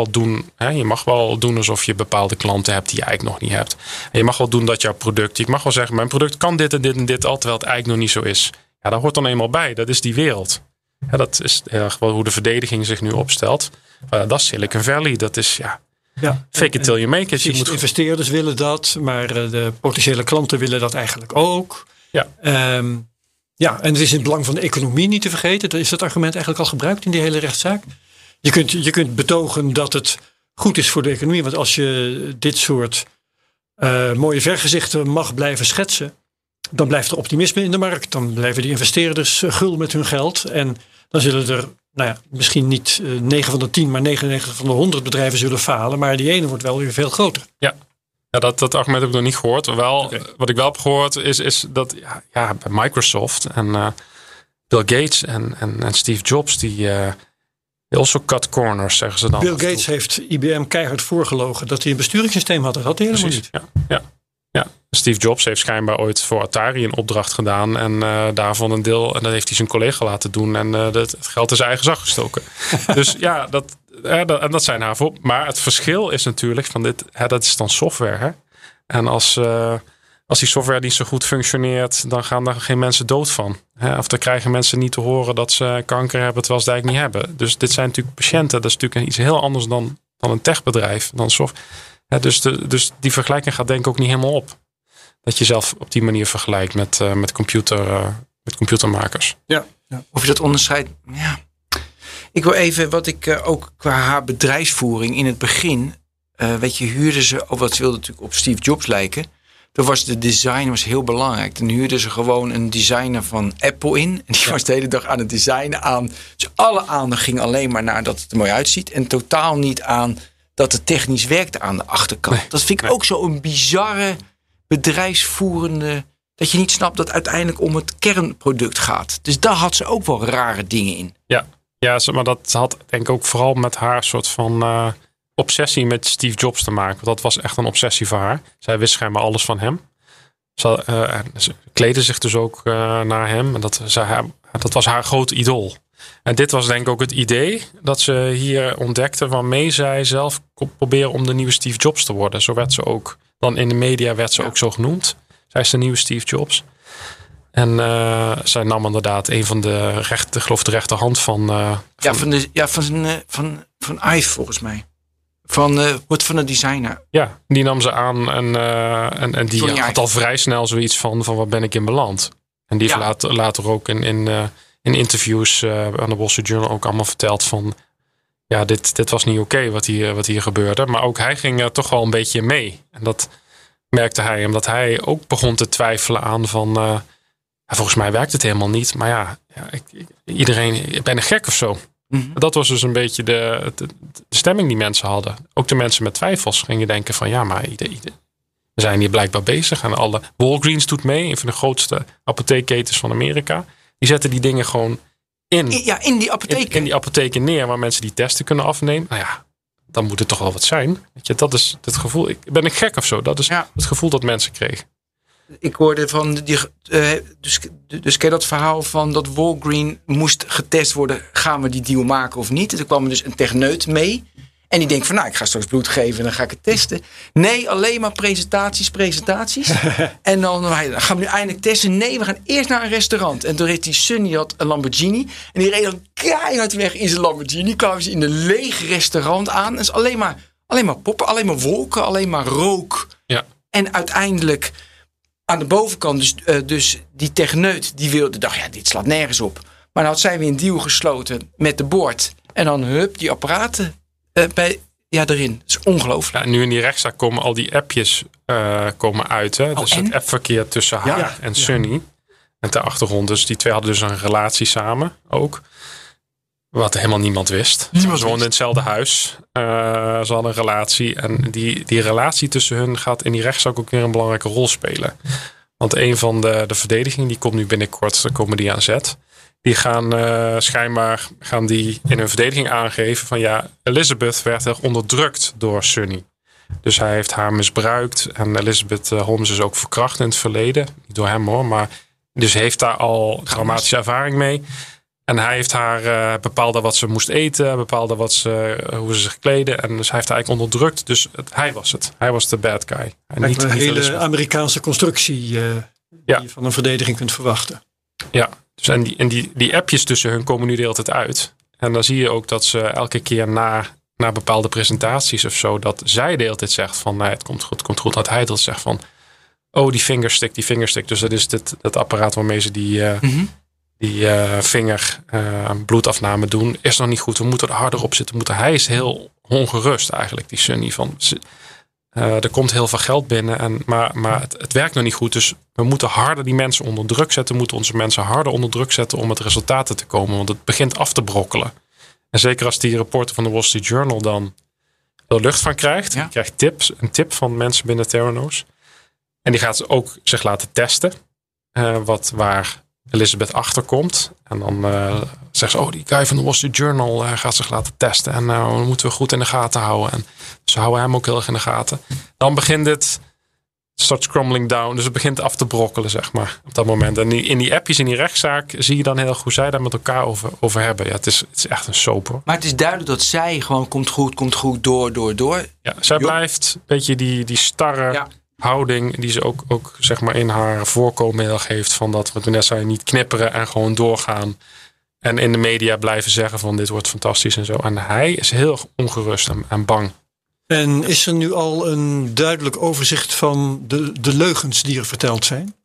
wel doen alsof je bepaalde klanten hebt die je eigenlijk nog niet hebt. En je mag wel doen dat jouw product... Je mag wel zeggen, mijn product kan dit en dit en dit al, terwijl het eigenlijk nog niet zo is. Ja, dat hoort dan eenmaal bij. Dat is die wereld. Ja, dat is erg wel hoe de verdediging zich nu opstelt. Dat is Silicon Valley. Dat is fake it till you make it. De investeerders willen dat, maar de potentiële klanten willen dat eigenlijk ook. Ja. En het is in het belang van de economie niet te vergeten. Is dat argument eigenlijk al gebruikt in die hele rechtszaak? Je kunt betogen dat het goed is voor de economie. Want als je dit soort mooie vergezichten mag blijven schetsen, dan blijft er optimisme in de markt. Dan blijven die investeerders gul met hun geld. En dan zullen er misschien niet 9 van de 10, maar 99 van de 100 bedrijven zullen falen. Maar die ene wordt wel weer veel groter. Ja. Ja, dat argument heb ik nog niet gehoord. Wat ik wel heb gehoord is dat bij Microsoft en Bill Gates en Steve Jobs, die also cut corners, zeggen ze dan. Bill Gates heeft IBM keihard voorgelogen dat hij een besturingssysteem had. Dat had hij helemaal niet. Ja. Steve Jobs heeft schijnbaar ooit voor Atari een opdracht gedaan. En daarvan een deel, en dat heeft hij zijn collega laten doen. En het geld in zijn eigen zak gestoken. Dus ja, dat zijn haar voor. Maar het verschil is natuurlijk van dit, dat is dan software. Hè? En als die software niet zo goed functioneert, dan gaan daar geen mensen dood van. Hè? Of dan krijgen mensen niet te horen dat ze kanker hebben terwijl ze het eigenlijk niet hebben. Dus dit zijn natuurlijk patiënten. Dat is natuurlijk iets heel anders dan een techbedrijf, dan software. Dus die vergelijking gaat denk ik ook niet helemaal op. Dat je zelf op die manier vergelijkt met computermakers. Ja. Of je dat onderscheidt. Ja. Ik wil even wat ik ook qua haar bedrijfsvoering in het begin. Huurden ze, of wat ze wilde natuurlijk op Steve Jobs lijken. Toen was de design heel belangrijk. Dan huurden ze gewoon een designer van Apple in. En die was de hele dag aan het designen aan. Dus alle aandacht ging alleen maar naar dat het er mooi uitziet. En totaal niet aan dat het technisch werkte aan de achterkant. Nee, dat vind ik ook zo een bizarre bedrijfsvoerende, dat je niet snapt dat het uiteindelijk om het kernproduct gaat. Dus daar had ze ook wel rare dingen in. Ja, maar dat had denk ik ook vooral met haar soort van obsessie met Steve Jobs te maken. Want dat was echt een obsessie voor haar. Zij wist schijnbaar alles van hem. Ze kleedde zich dus ook naar hem. En dat was haar grote idool. En dit was denk ik ook het idee dat ze hier ontdekte waarmee zij zelf kon proberen om de nieuwe Steve Jobs te worden. Zo werd ze ook, dan in de media werd ze ook zo genoemd. Zij is de nieuwe Steve Jobs. En zij nam inderdaad een van de rechterhand van Ive volgens mij. Van de designer. Ja, die nam ze aan en die had al vrij snel zoiets van wat ben ik in beland. En die heeft later ook in interviews aan de Wall Street Journal ook allemaal verteld van dit was niet oké wat hier gebeurde. Maar ook hij ging er toch wel een beetje mee. En dat merkte hij, omdat hij ook begon te twijfelen aan van volgens mij werkt het helemaal niet. Maar ik ben een gek of zo. Mm-hmm. Dat was dus een beetje de stemming die mensen hadden. Ook de mensen met twijfels gingen denken van maar we zijn hier blijkbaar bezig. En alle Walgreens doet mee, een van de grootste apotheekketens van Amerika. Die zetten die dingen gewoon in die apotheken. In die apotheken neer waar mensen die testen kunnen afnemen. Dan moet het toch wel wat zijn. Weet je, dat is het gevoel. Ben ik gek of zo? Dat is het gevoel dat mensen kregen. Ik hoorde van dus ken dat verhaal van dat Walgreens moest getest worden. Gaan we die deal maken of niet? Er kwam er dus een techneut mee. En die denkt van ik ga straks bloed geven en dan ga ik het testen. Nee, alleen maar presentaties. En dan gaan we nu eindelijk testen. Nee, we gaan eerst naar een restaurant. En toen reed die Sunny had een Lamborghini. En die reed dan keihard weg in zijn Lamborghini. Kwamen ze in een leeg restaurant aan. En is alleen maar poppen, alleen maar wolken, alleen maar rook. Ja. En uiteindelijk aan de bovenkant, dus die techneut, die dacht, dit slaat nergens op. Maar dan had zij weer een deal gesloten met de board. En dan die apparaten erin. Dat is ongelooflijk. Ja, nu in die rechtszaak komen al die appjes komen uit. Hè? Dus het appverkeer tussen haar en Sunny. En ter achtergrond. Dus die twee hadden dus een relatie samen ook. Wat helemaal niemand wist. Ze woonden in hetzelfde huis. Ze hadden een relatie. En die relatie tussen hun gaat in die rechtszaak ook weer een belangrijke rol spelen. Want een van de verdediging, die komt nu binnenkort, dan komen die aan zet. Die gaan schijnbaar in hun verdediging aangeven van Elizabeth werd er onderdrukt door Sunny. Dus hij heeft haar misbruikt. En Elizabeth Holmes is ook verkracht in het verleden. Niet door hem hoor, maar dus heeft daar al traumatische ervaring mee. En hij heeft haar bepaalde wat ze moest eten, bepaalde hoe ze zich kleden. En dus hij heeft haar eigenlijk onderdrukt. Dus hij was het. Hij was de bad guy. En niet een hele Elizabeth. Amerikaanse constructie die je van een verdediging kunt verwachten. Ja, dus en die appjes tussen hun komen nu de hele tijd uit. En dan zie je ook dat ze elke keer na bepaalde presentaties of zo, dat zij de hele tijd zegt van het komt goed. Dat hij dat zegt van die fingerstick. Dus dat is dat apparaat waarmee ze die vinger bloedafname doen. Is nog niet goed. We moeten er harder op zitten. Hij is heel ongerust eigenlijk, die Sunny. Er komt heel veel geld binnen. Maar het werkt nog niet goed. Dus we moeten harder die mensen onder druk zetten. We moeten onze mensen harder onder druk zetten om met resultaten te komen. Want het begint af te brokkelen. En zeker als die reporter van de Wall Street Journal dan er lucht van krijgt. Ja. Die krijgt een tip van mensen binnen Theranos. En die gaat ook zich laten testen. Waar Elizabeth achterkomt. En dan zegt ze, die guy van de Wall Street Journal gaat zich laten testen. En moeten we goed in de gaten houden. En ze houden hem ook heel erg in de gaten. Dan begint het starts crumbling down. Dus het begint af te brokkelen, zeg maar, op dat moment. En in die appjes, in die rechtszaak, zie je dan heel goed hoe zij daar met elkaar over hebben. Ja, het is echt een soap, hoor. Maar het is duidelijk dat zij gewoon komt goed, door. Ja, zij blijft een beetje die starre houding die ze ook zeg maar in haar voorkomen heel erg heeft. Van dat we toen net zeiden, niet knipperen en gewoon doorgaan. En in de media blijven zeggen van dit wordt fantastisch en zo. En hij is heel erg ongerust en bang. En is er nu al een duidelijk overzicht van de leugens die er verteld zijn?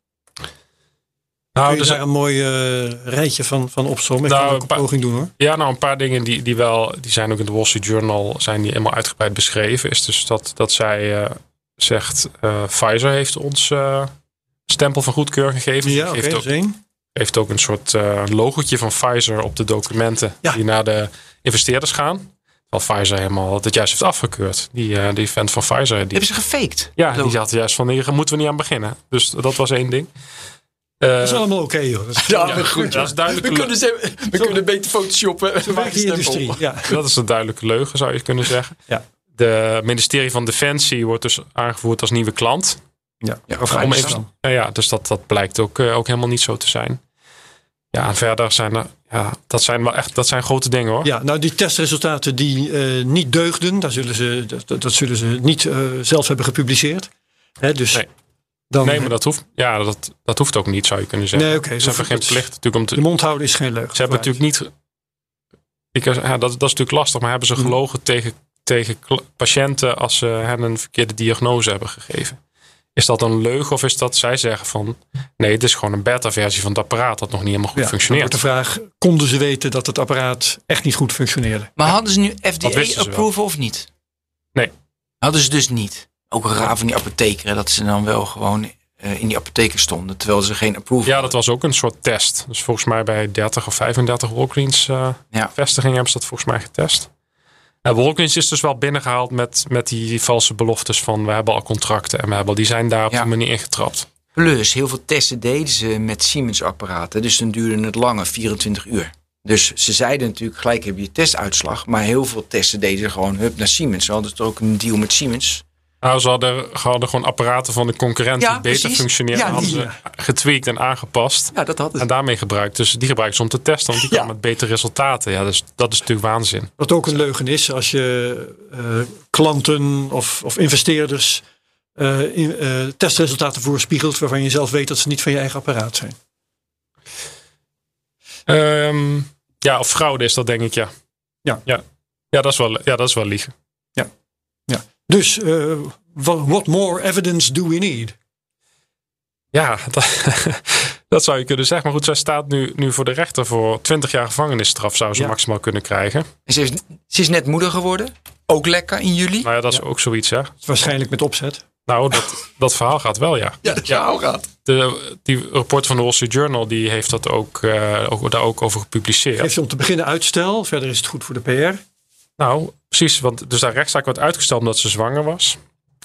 Kun je daar een mooi rijtje van opzommen? Ik ga ook een poging doen, hoor. Ja, een paar dingen die zijn ook in de Wall Street Journal zijn die helemaal uitgebreid beschreven. Is dus dat zij zegt, Pfizer heeft ons stempel van goedkeuring gegeven. Ja, oké, dat is één. Heeft ook een soort logotje van Pfizer op de documenten die naar de investeerders gaan. Terwijl Pfizer helemaal dat juist heeft afgekeurd. Die vent van Pfizer. Hebben ze gefaked? Ja, die had juist van hier moeten we niet aan beginnen. Dus dat was één ding. Dat is allemaal oké, joh. Goed. Dat is duidelijk. We kunnen beter photoshoppen. Zo werkt die industrie. Ja. Dat is een duidelijke leugen, zou je kunnen zeggen. Ja. De ministerie van Defensie wordt dus aangevoerd als nieuwe klant. Dus dat blijkt ook helemaal niet zo te zijn. Ja, en verder zijn er... Ja, dat zijn grote dingen, hoor. Ja, nou die testresultaten die niet deugden, dat zullen ze niet zelf hebben gepubliceerd. Hè, dus nee. Maar dat hoeft. Ja, dat hoeft ook niet, zou je kunnen zeggen. Nee, oké. Ze hebben geen plicht natuurlijk om de mond houden is geen leugen. Ze hebben natuurlijk niet. Dat is natuurlijk lastig, maar hebben ze gelogen tegen patiënten als ze hen een verkeerde diagnose hebben gegeven? Is dat een leugen of is dat zij zeggen van nee, het is gewoon een beta-versie van het apparaat dat nog niet helemaal goed functioneert? De vraag, konden ze weten dat het apparaat echt niet goed functioneerde? Maar hadden ze nu FDA-approval of niet? Nee. Hadden ze dus niet. Ook raar van die apothekeren dat ze dan wel gewoon in die apotheken stonden, terwijl ze geen approval hadden. Dat was ook een soort test. Dus volgens mij bij 30 of 35 Walgreens vestigingen hebben ze dat volgens mij getest. Walgreens is dus wel binnengehaald met die valse beloftes van we hebben al contracten en die zijn daar op die manier ingetrapt. Plus, heel veel testen deden ze met Siemens apparaten, dus dan duurde het langer, 24 uur. Dus ze zeiden natuurlijk gelijk heb je testuitslag, maar heel veel testen deden ze gewoon naar Siemens. Ze hadden ook een deal met Siemens. Nou, ze hadden gewoon apparaten van de concurrent die beter functioneren. Hadden ze getweakt en aangepast. Ja, dat hadden ze. En daarmee gebruikt. Dus die gebruiken ze om te testen. Want die kwamen met betere resultaten. Ja, dus dat is natuurlijk waanzin. Wat ook een leugen is. Als je klanten of investeerders testresultaten voorspiegelt. Waarvan je zelf weet dat ze niet van je eigen apparaat zijn. Of fraude is dat denk ik, Ja, dat is wel liegen. Ja. Dus, what more evidence do we need? Ja, dat zou je kunnen zeggen. Maar goed, zij staat nu voor de rechter voor 20 jaar gevangenisstraf zou ze maximaal kunnen krijgen. Ze is net moeder geworden. Ook lekker in juli. Nou ja, dat is ook zoiets, hè. Waarschijnlijk met opzet. Nou, dat verhaal gaat wel, ja. Ja, dat verhaal gaat. Die rapport van de Wall Street Journal, die heeft dat daar ook over gepubliceerd. Geeft om te beginnen uitstel. Verder is het goed voor de PR. Nou, precies. Want dus daar rechtszaak werd uitgesteld omdat ze zwanger was.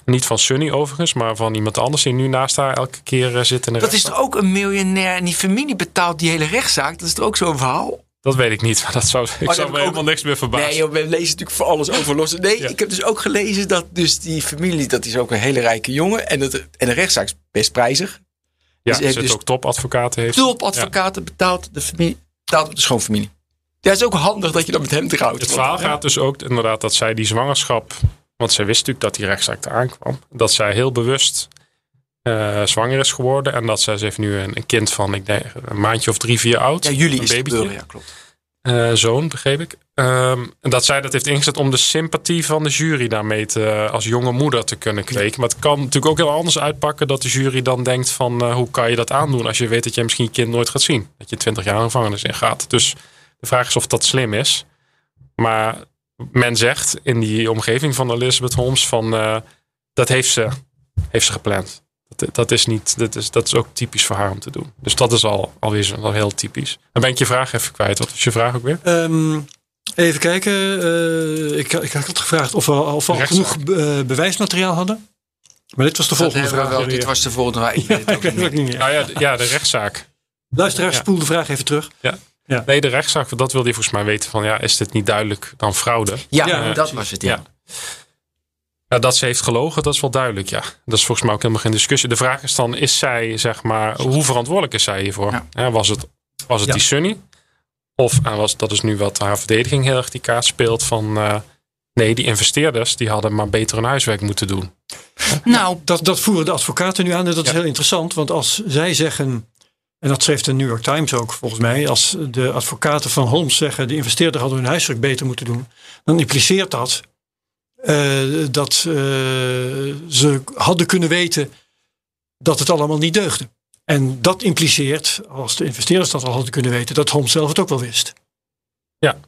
Niet van Sunny overigens, maar van iemand anders die nu naast haar elke keer zit in de Dat is rechtszaak. toch ook een miljonair en die familie betaalt die hele rechtszaak? Dat is toch ook zo'n verhaal? Dat weet ik niet, maar ik zou heb me ik ook- helemaal niks meer verbazen. Nee, joh, we lezen natuurlijk voor alles over losse. Nee, Ja. ik heb dus ook gelezen dat dus die familie, dat is ook een hele rijke jongen. En de rechtszaak is best prijzig. ja, dus er heeft zitten dus ook topadvocaten. Heeft. Topadvocaten betaalt de familie, betaalt de schoonfamilie. Ja, het is ook handig dat je dan met hem trouwt. Het verhaal gaat dus ook inderdaad dat zij die zwangerschap... Want zij wist natuurlijk dat die rechtszaak eraan kwam. Dat zij heel bewust zwanger is geworden. En dat ze heeft nu een kind van, ik denk, een maandje of 3-4 oud. Ja, jullie een is het babytje. gebeuren, ja, klopt. Zoon, begreep ik. En dat zij dat heeft ingezet om de sympathie van de jury daarmee als jonge moeder te kunnen kweken. Maar het kan natuurlijk ook heel anders uitpakken dat de jury dan denkt van hoe kan je dat aandoen als je weet dat je misschien je kind nooit gaat zien. Dat je 20 jaar in gevangenis in gaat. Dus de vraag is of dat slim is. Maar men zegt in die omgeving van Elizabeth Holmes van dat heeft ze gepland. Dat is ook typisch voor haar om te doen. Dus dat is alweer wel heel typisch. Dan ben ik je vraag even kwijt. Wat is je vraag ook weer? Even kijken. Ik had gevraagd of we al genoeg bewijsmateriaal hadden. Maar dit was de volgende vraag. Dit was de volgende vraag. Ik weet het ook Ik weet het niet. ook niet meer. Nou ja, de rechtszaak. Luisteraar, Ja. spoel de vraag even terug. Ja. Ja. Nee, de rechtszaak, dat wilde je volgens mij weten van is dit niet duidelijk dan fraude? Ja, Ja, dat was het, ja. Ja, dat ze heeft gelogen, dat is wel duidelijk, ja. Dat is volgens mij ook helemaal geen discussie. De vraag is dan, is zij, zeg maar, hoe verantwoordelijk is zij hiervoor? Ja. Ja, was het die Sunny? Of dat is nu wat haar verdediging heel erg die kaart speelt van... nee, die investeerders die hadden maar beter hun huiswerk moeten doen. Nou, Dat voeren de advocaten nu aan en dat is Ja. heel interessant. Want als zij zeggen, en dat schreef de New York Times ook volgens mij. Als de advocaten van Holmes zeggen, de investeerder hadden hun huiswerk beter moeten doen. Dan impliceert dat dat ze hadden kunnen weten dat het allemaal niet deugde. En dat impliceert, als de investeerders dat al hadden kunnen weten, dat Holmes zelf het ook wel wist. Ja.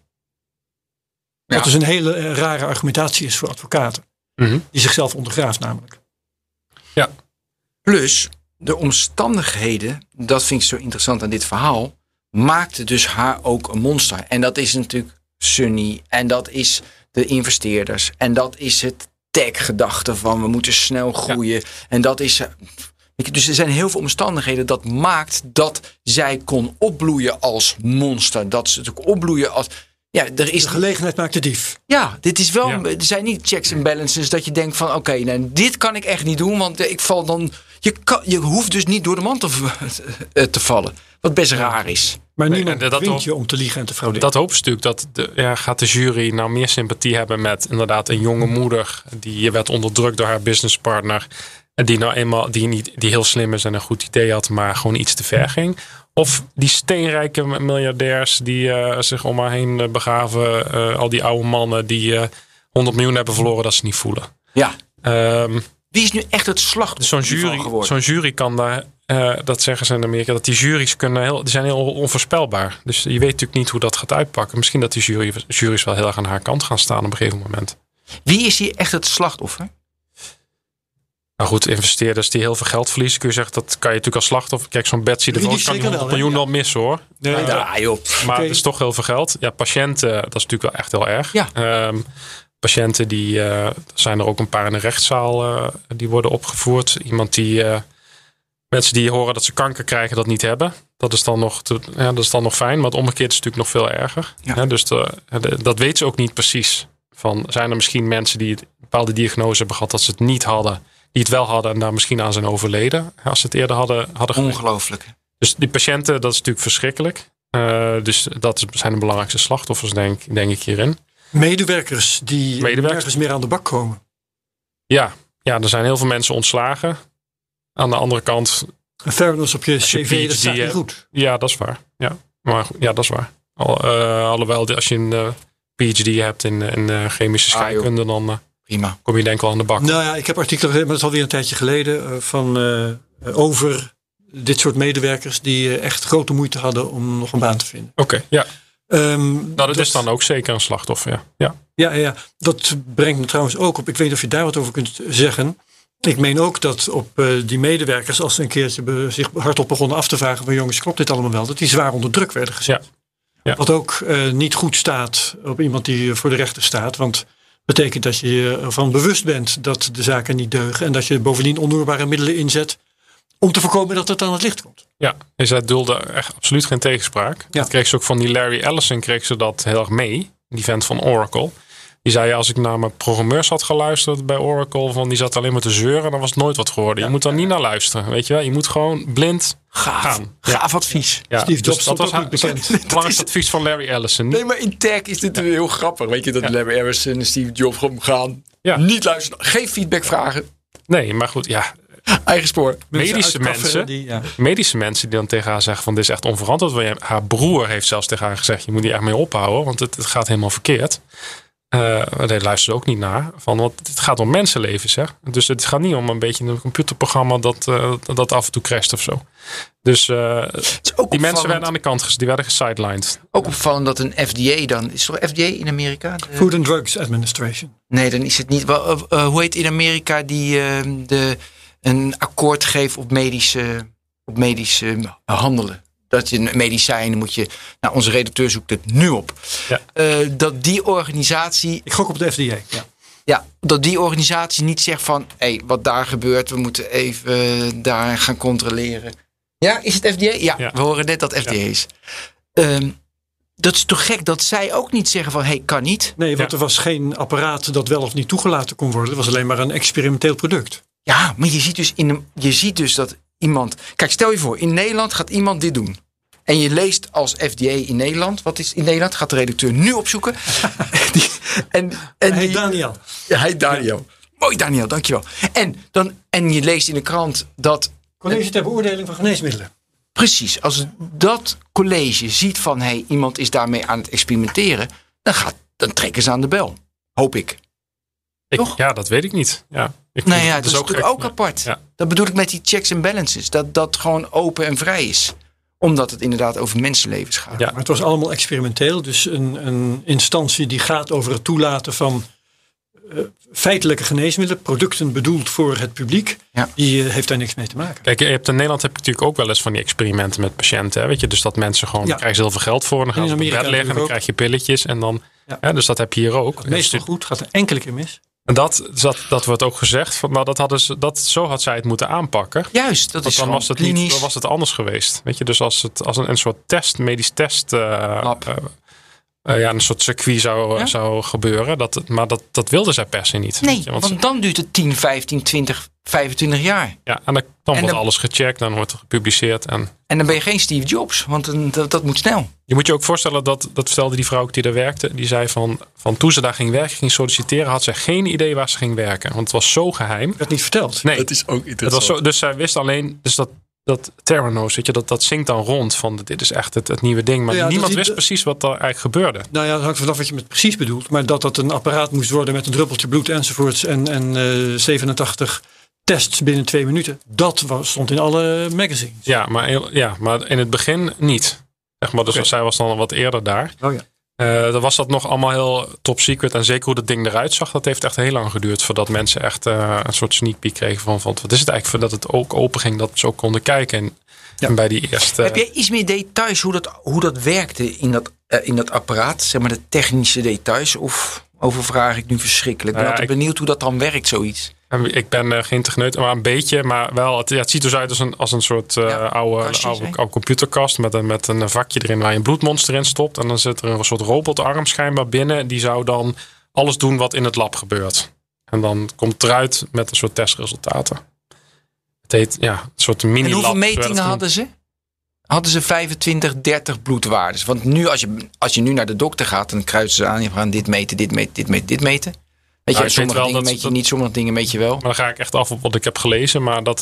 Dat dus een hele rare argumentatie is voor advocaten. Mhm. Die zichzelf ondergraaft namelijk. Ja. plus de omstandigheden, dat vind ik zo interessant aan dit verhaal, maakte dus haar ook een monster. En dat is natuurlijk Sunny. En dat is de investeerders. En dat is het tech-gedachte van we moeten snel groeien. Ja. En dat is... Dus er zijn heel veel omstandigheden dat maakt dat zij kon opbloeien als monster. Dat ze natuurlijk opbloeien als... Ja, er is de gelegenheid maakt de dief. Ja, dit is wel. Ja. Er zijn niet checks en balances dat je denkt van oké, nou, dit kan ik echt niet doen, want ik val dan. Je hoeft dus niet door de mand te vallen. Wat best raar is. Maar niemand en dat dwingt je om te liegen en te frauderen. Dat hopen ze natuurlijk. Gaat de jury nou meer sympathie hebben met inderdaad een jonge moeder die werd onderdrukt door haar businesspartner. En die nou eenmaal die heel slim is en een goed idee had, maar gewoon iets te ver ging. Of die steenrijke miljardairs die zich om haar heen begaven. Al die oude mannen die 100 miljoen hebben verloren dat ze niet voelen. Ja. Wie is nu echt het slachtoffer geworden? Zo'n jury kan daar, dat zeggen ze in Amerika, dat die jury's die zijn heel onvoorspelbaar. Dus je weet natuurlijk niet hoe dat gaat uitpakken. Misschien dat die jury's wel heel erg aan haar kant gaan staan op een gegeven moment. Wie is hier echt het slachtoffer? Nou goed, investeerders die heel veel geld verliezen, kun je zeggen, dat kan je natuurlijk als slachtoffer. Kijk, zo'n Betsy de Vos kan die 100 miljoen wel missen hoor. Nee, Maar het is toch heel veel geld. Ja, patiënten, dat is natuurlijk wel echt heel erg. Ja. Patiënten, die zijn er ook een paar in de rechtszaal, die worden opgevoerd. Iemand die, mensen die horen dat ze kanker krijgen, dat niet hebben. Dat is dan nog fijn, maar het omgekeerd is natuurlijk nog veel erger. Ja. Dus dat weten ze ook niet precies. Zijn er misschien mensen die een bepaalde diagnose hebben gehad dat ze het niet hadden, die het wel hadden en daar misschien aan zijn overleden. Als ze het eerder hadden Ongelooflijk. Dus die patiënten, dat is natuurlijk verschrikkelijk. Dus dat zijn de belangrijkste slachtoffers, denk ik hierin. Medewerkers die nergens meer aan de bak komen. Ja, er zijn heel veel mensen ontslagen. Aan de andere kant... Een fairness op je cv, dat staat niet goed. Ja, dat is waar. Ja, maar dat is waar. Alhoewel, als je een PhD hebt in chemische scheikunde, dan prima. Kom je denk ik wel aan de bak. Nou ja, ik heb artikelen gelezen, maar dat is alweer een tijdje geleden, over dit soort medewerkers die echt grote moeite hadden om nog een baan te vinden. Oké, ja. Dat is dan ook zeker een slachtoffer, ja. Ja, dat brengt me trouwens ook op. Ik weet niet of je daar wat over kunt zeggen. Ik meen ook dat op die medewerkers, als ze een keertje zich hardop begonnen af te vragen van jongens, klopt dit allemaal wel? Dat die zwaar onder druk werden gezet. Ja. Wat ook niet goed staat op iemand die voor de rechter staat. Want Betekent dat je je ervan bewust bent dat de zaken niet deugen. En dat je bovendien onnoerbare middelen inzet om te voorkomen dat het aan het licht komt. Ja, en zij dulde echt absoluut geen tegenspraak. Ja. Dat kreeg ze ook van die Larry Ellison, kreeg ze dat heel erg mee. Die vent van Oracle. Die zei, als ik naar mijn programmeurs had geluisterd bij Oracle, die zat alleen maar te zeuren, dan was het nooit wat geworden. Je moet daar niet naar luisteren, weet je wel. Je moet gewoon blind gaan. Gaaf advies. Ja, Steve Jobs dat was niet bekend. het belangrijkste advies van Larry Ellison. Nee, maar in tech is dit heel grappig. Weet je, dat Larry Ellison en Steve Jobs gewoon gaan. Ja. Niet luisteren. Geen feedback vragen. Nee, maar goed, ja. Eigen spoor. Medische mensen die dan tegen haar zeggen van dit is echt onverantwoord. Want haar broer heeft zelfs tegen haar gezegd, je moet hier echt mee ophouden, want het gaat helemaal verkeerd. Daar luisteren ook niet naar. Want het gaat om mensenlevens. Hè? Dus het gaat niet om een beetje een computerprogramma dat af en toe crasht of zo. Dus die mensen werden aan de kant gezet. Die werden gesidelined. Ook opvallend dat een FDA dan... Is er FDA in Amerika? Food and Drugs Administration. Nee, dan is het niet... hoe heet in Amerika die een akkoord geeft op medische handelen? Dat je medicijnen moet je... Nou, onze redacteur zoekt het nu op. Ja. Dat die organisatie... Ik gok op de FDA. Ja. Ja, dat die organisatie niet zegt van... Hé, wat daar gebeurt, we moeten even daar gaan controleren. Ja, is het FDA? Ja, we horen net dat FDA is. Dat is toch gek dat zij ook niet zeggen van... Hé, kan niet. Nee, want er was geen apparaat dat wel of niet toegelaten kon worden. Het was alleen maar een experimenteel product. Ja, maar je ziet dus dat iemand... Kijk, stel je voor, in Nederland gaat iemand dit doen. En je leest als FDA in Nederland. Wat is in Nederland? Gaat de redacteur nu opzoeken. Hey Daniel. Ja, hij Daniel. Ja. Mooi Daniel, dankjewel. En je leest in de krant dat... College ter beoordeling van geneesmiddelen. Precies. Als dat college ziet van... Hey, iemand is daarmee aan het experimenteren. Dan trekken ze aan de bel. Hoop ik. Ja, dat weet ik niet. Ja, dat is natuurlijk ook apart. Ja. Dat bedoel ik met die checks en balances. Dat gewoon open en vrij is. Omdat het inderdaad over mensenlevens gaat. Ja, maar het was allemaal experimenteel. Dus een instantie die gaat over het toelaten van feitelijke geneesmiddelen. Producten bedoeld voor het publiek. Ja. Die heeft daar niks mee te maken. Kijk, in Nederland heb je natuurlijk ook wel eens van die experimenten met patiënten. Hè? Weet je, dus dat mensen gewoon krijgen ze heel veel geld voor. Dan gaan ze op bed liggen en dan krijg je pilletjes. En dan, dus dat heb je hier ook. Meestal goed, gaat er enkele keer mis. En dat wordt ook gezegd, maar zo had zij het moeten aanpakken. Juist, dat is dan was het klinisch. Niet, dan was het anders geweest. Weet je, dus als een soort medisch test, een soort circuit zou gebeuren. Maar dat wilde zij per se niet. Nee, want dan duurt het 10, 15, 20, 25 jaar. Ja, en dan wordt alles gecheckt, dan wordt het gepubliceerd. En dan ben je geen Steve Jobs, want dat moet snel. Je moet je ook voorstellen, dat vertelde die vrouw ook die daar werkte. Die zei van toen ze daar ging werken, ging solliciteren, had ze geen idee waar ze ging werken. Want het was zo geheim. Dat niet verteld. Nee, dat is ook interessant. Het was zo, dus zij wist alleen, dus dat Theranos, weet je, dat zingt dan rond van dit is echt het nieuwe ding. Maar niemand wist precies wat er eigenlijk gebeurde. Nou ja, dat hangt vanaf wat je met precies bedoelt. Maar dat een apparaat moest worden met een druppeltje bloed enzovoorts. En 87 tests binnen 2 minuten. Dat stond in alle magazines. Ja, maar in het begin niet. Zeg maar, dus zij was dan wat eerder daar. Oh ja. Dan was dat nog allemaal heel top secret. En zeker hoe dat ding eruit zag, dat heeft echt heel lang geduurd. Voordat mensen echt een soort sneak peek kregen van wat is het eigenlijk. Voordat het ook open ging, dat ze ook konden kijken. En bij die eerste... Heb jij iets meer details hoe dat werkte in dat apparaat? Zeg maar de technische details? Of overvraag ik nu verschrikkelijk? Ik ben altijd benieuwd hoe dat dan werkt, zoiets. Ik ben geen techneut, maar een beetje. Maar wel, het ziet dus uit als een soort oude computerkast met een vakje erin waar je een bloedmonster in stopt. En dan zit er een soort robotarm schijnbaar binnen. Die zou dan alles doen wat in het lab gebeurt. En dan komt het eruit met een soort testresultaten. Het heet een soort mini-lab. En hoeveel metingen hadden ze? Hadden ze 25, 30 bloedwaardes? Want nu, als je nu naar de dokter gaat, dan kruisen ze aan. Je gaat dit meten, dit meten, dit meten, dit meten. Weet je, sommige dingen meet je niet, sommige dingen meet je wel. Maar dan ga ik echt af op wat ik heb gelezen. Maar dat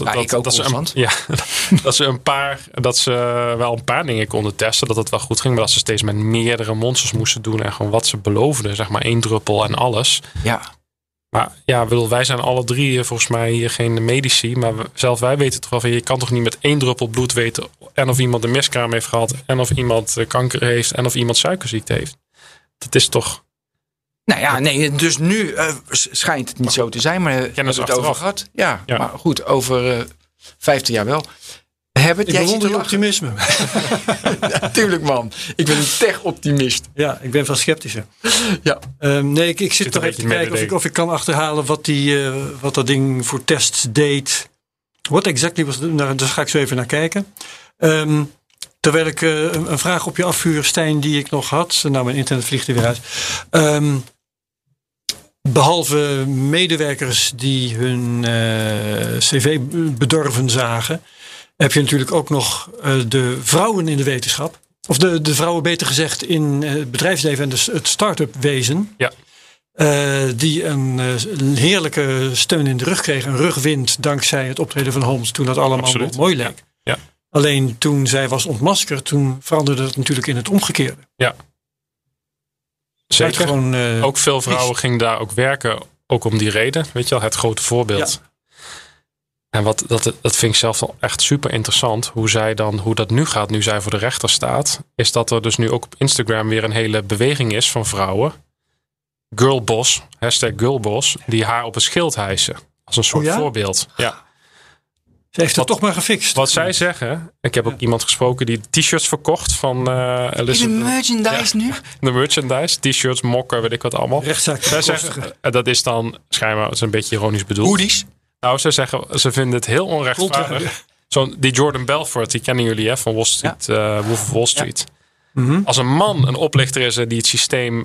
ze wel een paar dingen konden testen. Dat het wel goed ging. Maar dat ze steeds met meerdere monsters moesten doen. En gewoon wat ze beloofden. Zeg maar 1 druppel en alles. Ja. Maar wij zijn alle 3 volgens mij hier geen medici. Maar wij weten toch wel van je kan toch niet met 1 druppel bloed weten. En of iemand een miskraam heeft gehad. En of iemand kanker heeft. En of iemand suikerziekte heeft. Dat is toch... Nou ja, nee, dus nu schijnt het niet zo te zijn, maar hebben we het over gehad. Ja, maar goed, over 50 jaar wel. Herbert, Ik jij zit bewonder te je lachen. optimisme. Natuurlijk, man. Ik ben een tech-optimist. Ja, ik ben veel sceptischer. Ja. Nee, ik zit een toch even beetje te kijken of ik kan achterhalen wat dat ding voor tests deed. What exactly was het? Nou, daar ga ik zo even naar kijken. Terwijl ik een vraag op je afvuur, Stijn, die ik nog had. Nou, mijn internet vliegt er weer uit. Behalve medewerkers die hun cv bedorven zagen, heb je natuurlijk ook nog de vrouwen in de wetenschap. Of de vrouwen, beter gezegd, in het bedrijfsleven en het start-up wezen. Ja. Die een heerlijke steun in de rug kregen. Een rugwind dankzij het optreden van Holmes. Toen dat allemaal nog mooi leek. Ja. Alleen toen zij was ontmaskerd, toen veranderde het natuurlijk in het omgekeerde. Ja. Zeker. Gewoon, ook veel vrouwen gingen daar ook werken. Ook om die reden. Weet je wel, het grote voorbeeld. Ja. En dat vind ik zelf wel echt super interessant. Hoe dat nu gaat, nu zij voor de rechter staat. Is dat er dus nu ook op Instagram weer een hele beweging is van vrouwen. Girlboss, #girlboss. Die haar op een schild hijsen. Als een soort voorbeeld. Ja. Ze heeft het toch maar gefixt. Wat zij zeggen. Ik heb ook iemand gesproken die t-shirts verkocht van Elizabeth. De merchandise nu? De merchandise. T-shirts, mokken, weet ik wat allemaal. Rechtszaak. Zij zeggen, dat is dan schijnbaar, het is een beetje ironisch bedoeld. Hoodies? Nou, ze zeggen, ze vinden het heel onrechtvaardig. Die Jordan Belfort, die kennen jullie van Wall Street, Wolf of Wall Street. Ja. Mm-hmm. Als een man een oplichter is die het systeem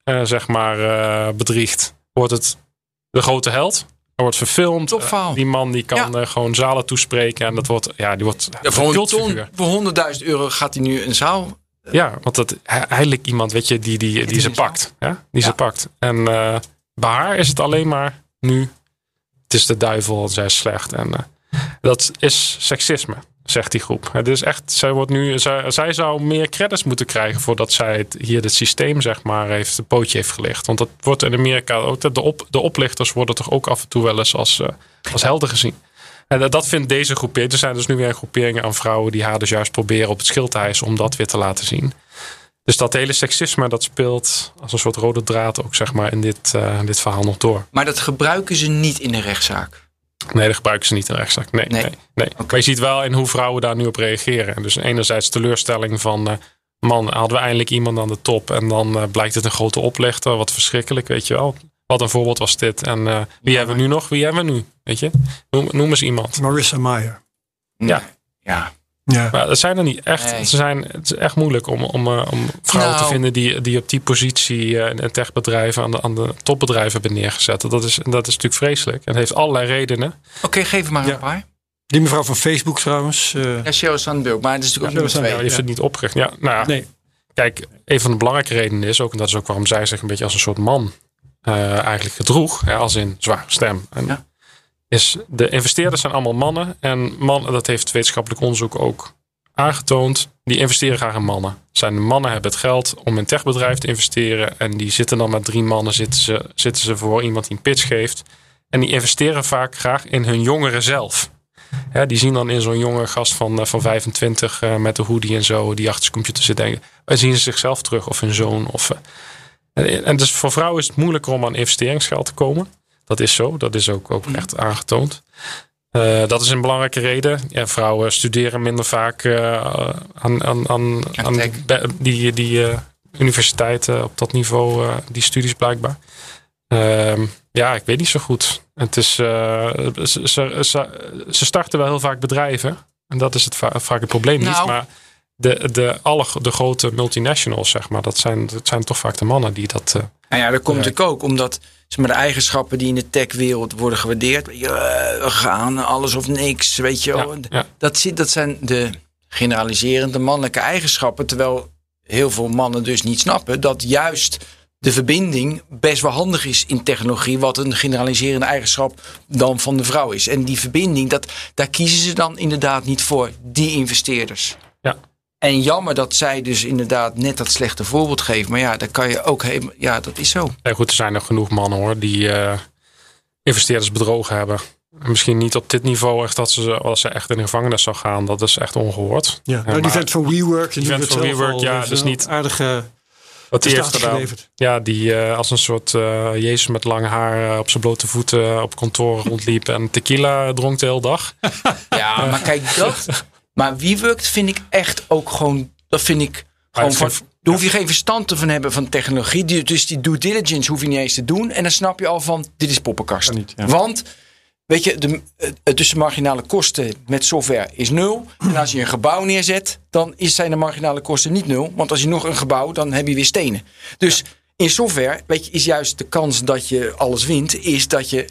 bedriegt, wordt het de grote held. Er wordt verfilmd. Topverhaal. Die man die kan gewoon zalen toespreken. En dat wordt, die wordt voor een cultfiguur. Voor €100.000 gaat hij nu een zaal. Ja, want hij lijkt iemand, weet je, die ze pakt. Ja? Die ze pakt. En bij haar is het alleen maar nu. Het is de duivel, zij is slecht. En dat is seksisme, zegt die groep. Het is echt, zij zou meer credits moeten krijgen voordat zij het systeem, zeg maar, een pootje heeft gelegd. Want dat wordt in Amerika ook, de oplichters worden toch ook af en toe wel eens als helden gezien. En dat vindt deze groepering. Er zijn dus nu weer groeperingen aan vrouwen die haar dus juist proberen op het schild te hijsen om dat weer te laten zien. Dus dat hele seksisme, dat speelt als een soort rode draad ook, zeg maar, in dit verhaal nog door. Maar dat gebruiken ze niet in de rechtszaak? Nee, dat gebruiken ze niet in de rechtszaak. Nee. Okay. Maar je ziet wel in hoe vrouwen daar nu op reageren. En dus enerzijds teleurstelling van, man, hadden we eindelijk iemand aan de top. En dan blijkt het een grote oplichter. Wat verschrikkelijk, weet je wel. Wat een voorbeeld was dit. En wie hebben we nu nog? Wie hebben we nu? Weet je? Noem eens iemand. Marissa Mayer. Ja. Ja. Maar dat zijn er niet echt. Nee. Het is echt moeilijk om vrouwen te vinden die op die positie in techbedrijven aan de topbedrijven hebben neergezet. Dat is natuurlijk vreselijk. En het heeft allerlei redenen. Oké, geef er maar een paar. Die mevrouw van Facebook trouwens. Sheryl Sandberg, maar het is natuurlijk ook Sheryl nummer 2. Die heeft het niet opgericht. Ja, nou ja. Nee. Kijk, een van de belangrijke redenen is ook, en dat is ook waarom zij zich een beetje als een soort man eigenlijk gedroeg, als in zware stem. En is de investeerders zijn allemaal mannen. En mannen, dat heeft wetenschappelijk onderzoek ook aangetoond, die investeren graag in mannen. Zijn de mannen hebben het geld om in een techbedrijf te investeren. En die zitten dan met 3 mannen, zitten ze voor iemand die een pitch geeft. En die investeren vaak graag in hun jongeren zelf. Ja, die zien dan in zo'n jonge gast van 25 met de hoodie en zo, die achter zijn computer zit, denken, en zien ze zichzelf terug of hun zoon. En dus voor vrouwen is het moeilijker om aan investeringsgeld te komen. Dat is zo, dat is ook echt aangetoond. Dat is een belangrijke reden. Ja, vrouwen studeren minder vaak aan die universiteiten op dat niveau, die studies blijkbaar. Ik weet niet zo goed. Het is, ze starten wel heel vaak bedrijven. En dat is vaak het probleem niet. Maar de grote multinationals, zeg maar, dat zijn toch vaak de mannen die dat... dat komt natuurlijk ook omdat de eigenschappen die in de techwereld worden gewaardeerd. We gaan alles of niks, weet je wel. Ja. Dat zijn de generaliserende mannelijke eigenschappen. Terwijl heel veel mannen dus niet snappen dat juist de verbinding best wel handig is in technologie. Wat een generaliserende eigenschap dan van de vrouw is. En die verbinding, daar kiezen ze dan inderdaad niet voor, die investeerders. Ja. En jammer dat zij dus inderdaad net dat slechte voorbeeld geven. Maar ja, daar kan je ook helemaal... Ja, dat is zo. Ja, goed, er zijn nog genoeg mannen hoor die investeerders bedrogen hebben. En misschien niet op dit niveau echt als ze echt in de gevangenis zou gaan. Dat is echt ongehoord. Ja, die vent van WeWork. Die vent van WeWork, dat is niet aardige... Wat die heeft gedaan. Ja, die als een soort Jezus met lang haar op zijn blote voeten op kantoor rondliep en tequila dronk de hele dag. Ja, maar kijk, Maar WeWork vind ik echt ook gewoon... Dat vind ik gewoon van... Daar hoef je geen verstand van hebben van technologie. Dus die due diligence hoef je niet eens te doen. En dan snap je al van, dit is poppenkast. Niet, ja. Want, weet je, de marginale kosten met software is 0. En als je een gebouw neerzet, dan zijn de marginale kosten niet 0. Want als je nog een gebouw, dan heb je weer stenen. Dus in software, weet je, is juist de kans dat je alles wint, is dat je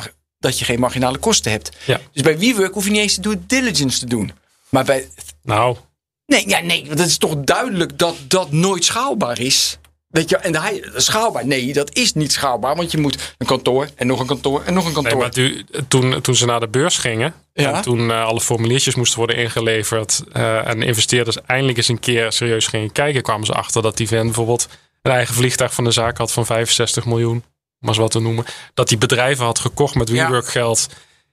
geen marginale kosten hebt. Ja. Dus bij WeWork hoef je niet eens de due diligence te doen. Maar bij... Nou... Nee, want het is toch duidelijk dat dat nooit schaalbaar is. Weet je, en schaalbaar? Nee, dat is niet schaalbaar, want je moet een kantoor en nog een kantoor en nog een kantoor. Nee, maar toen ze naar de beurs gingen, en toen alle formuliertjes moesten worden ingeleverd en investeerders eindelijk eens een keer serieus gingen kijken, kwamen ze achter dat die vent bijvoorbeeld een eigen vliegtuig van de zaak had van 65 miljoen, om maar eens wat te noemen. Dat die bedrijven had gekocht met WeWork geld.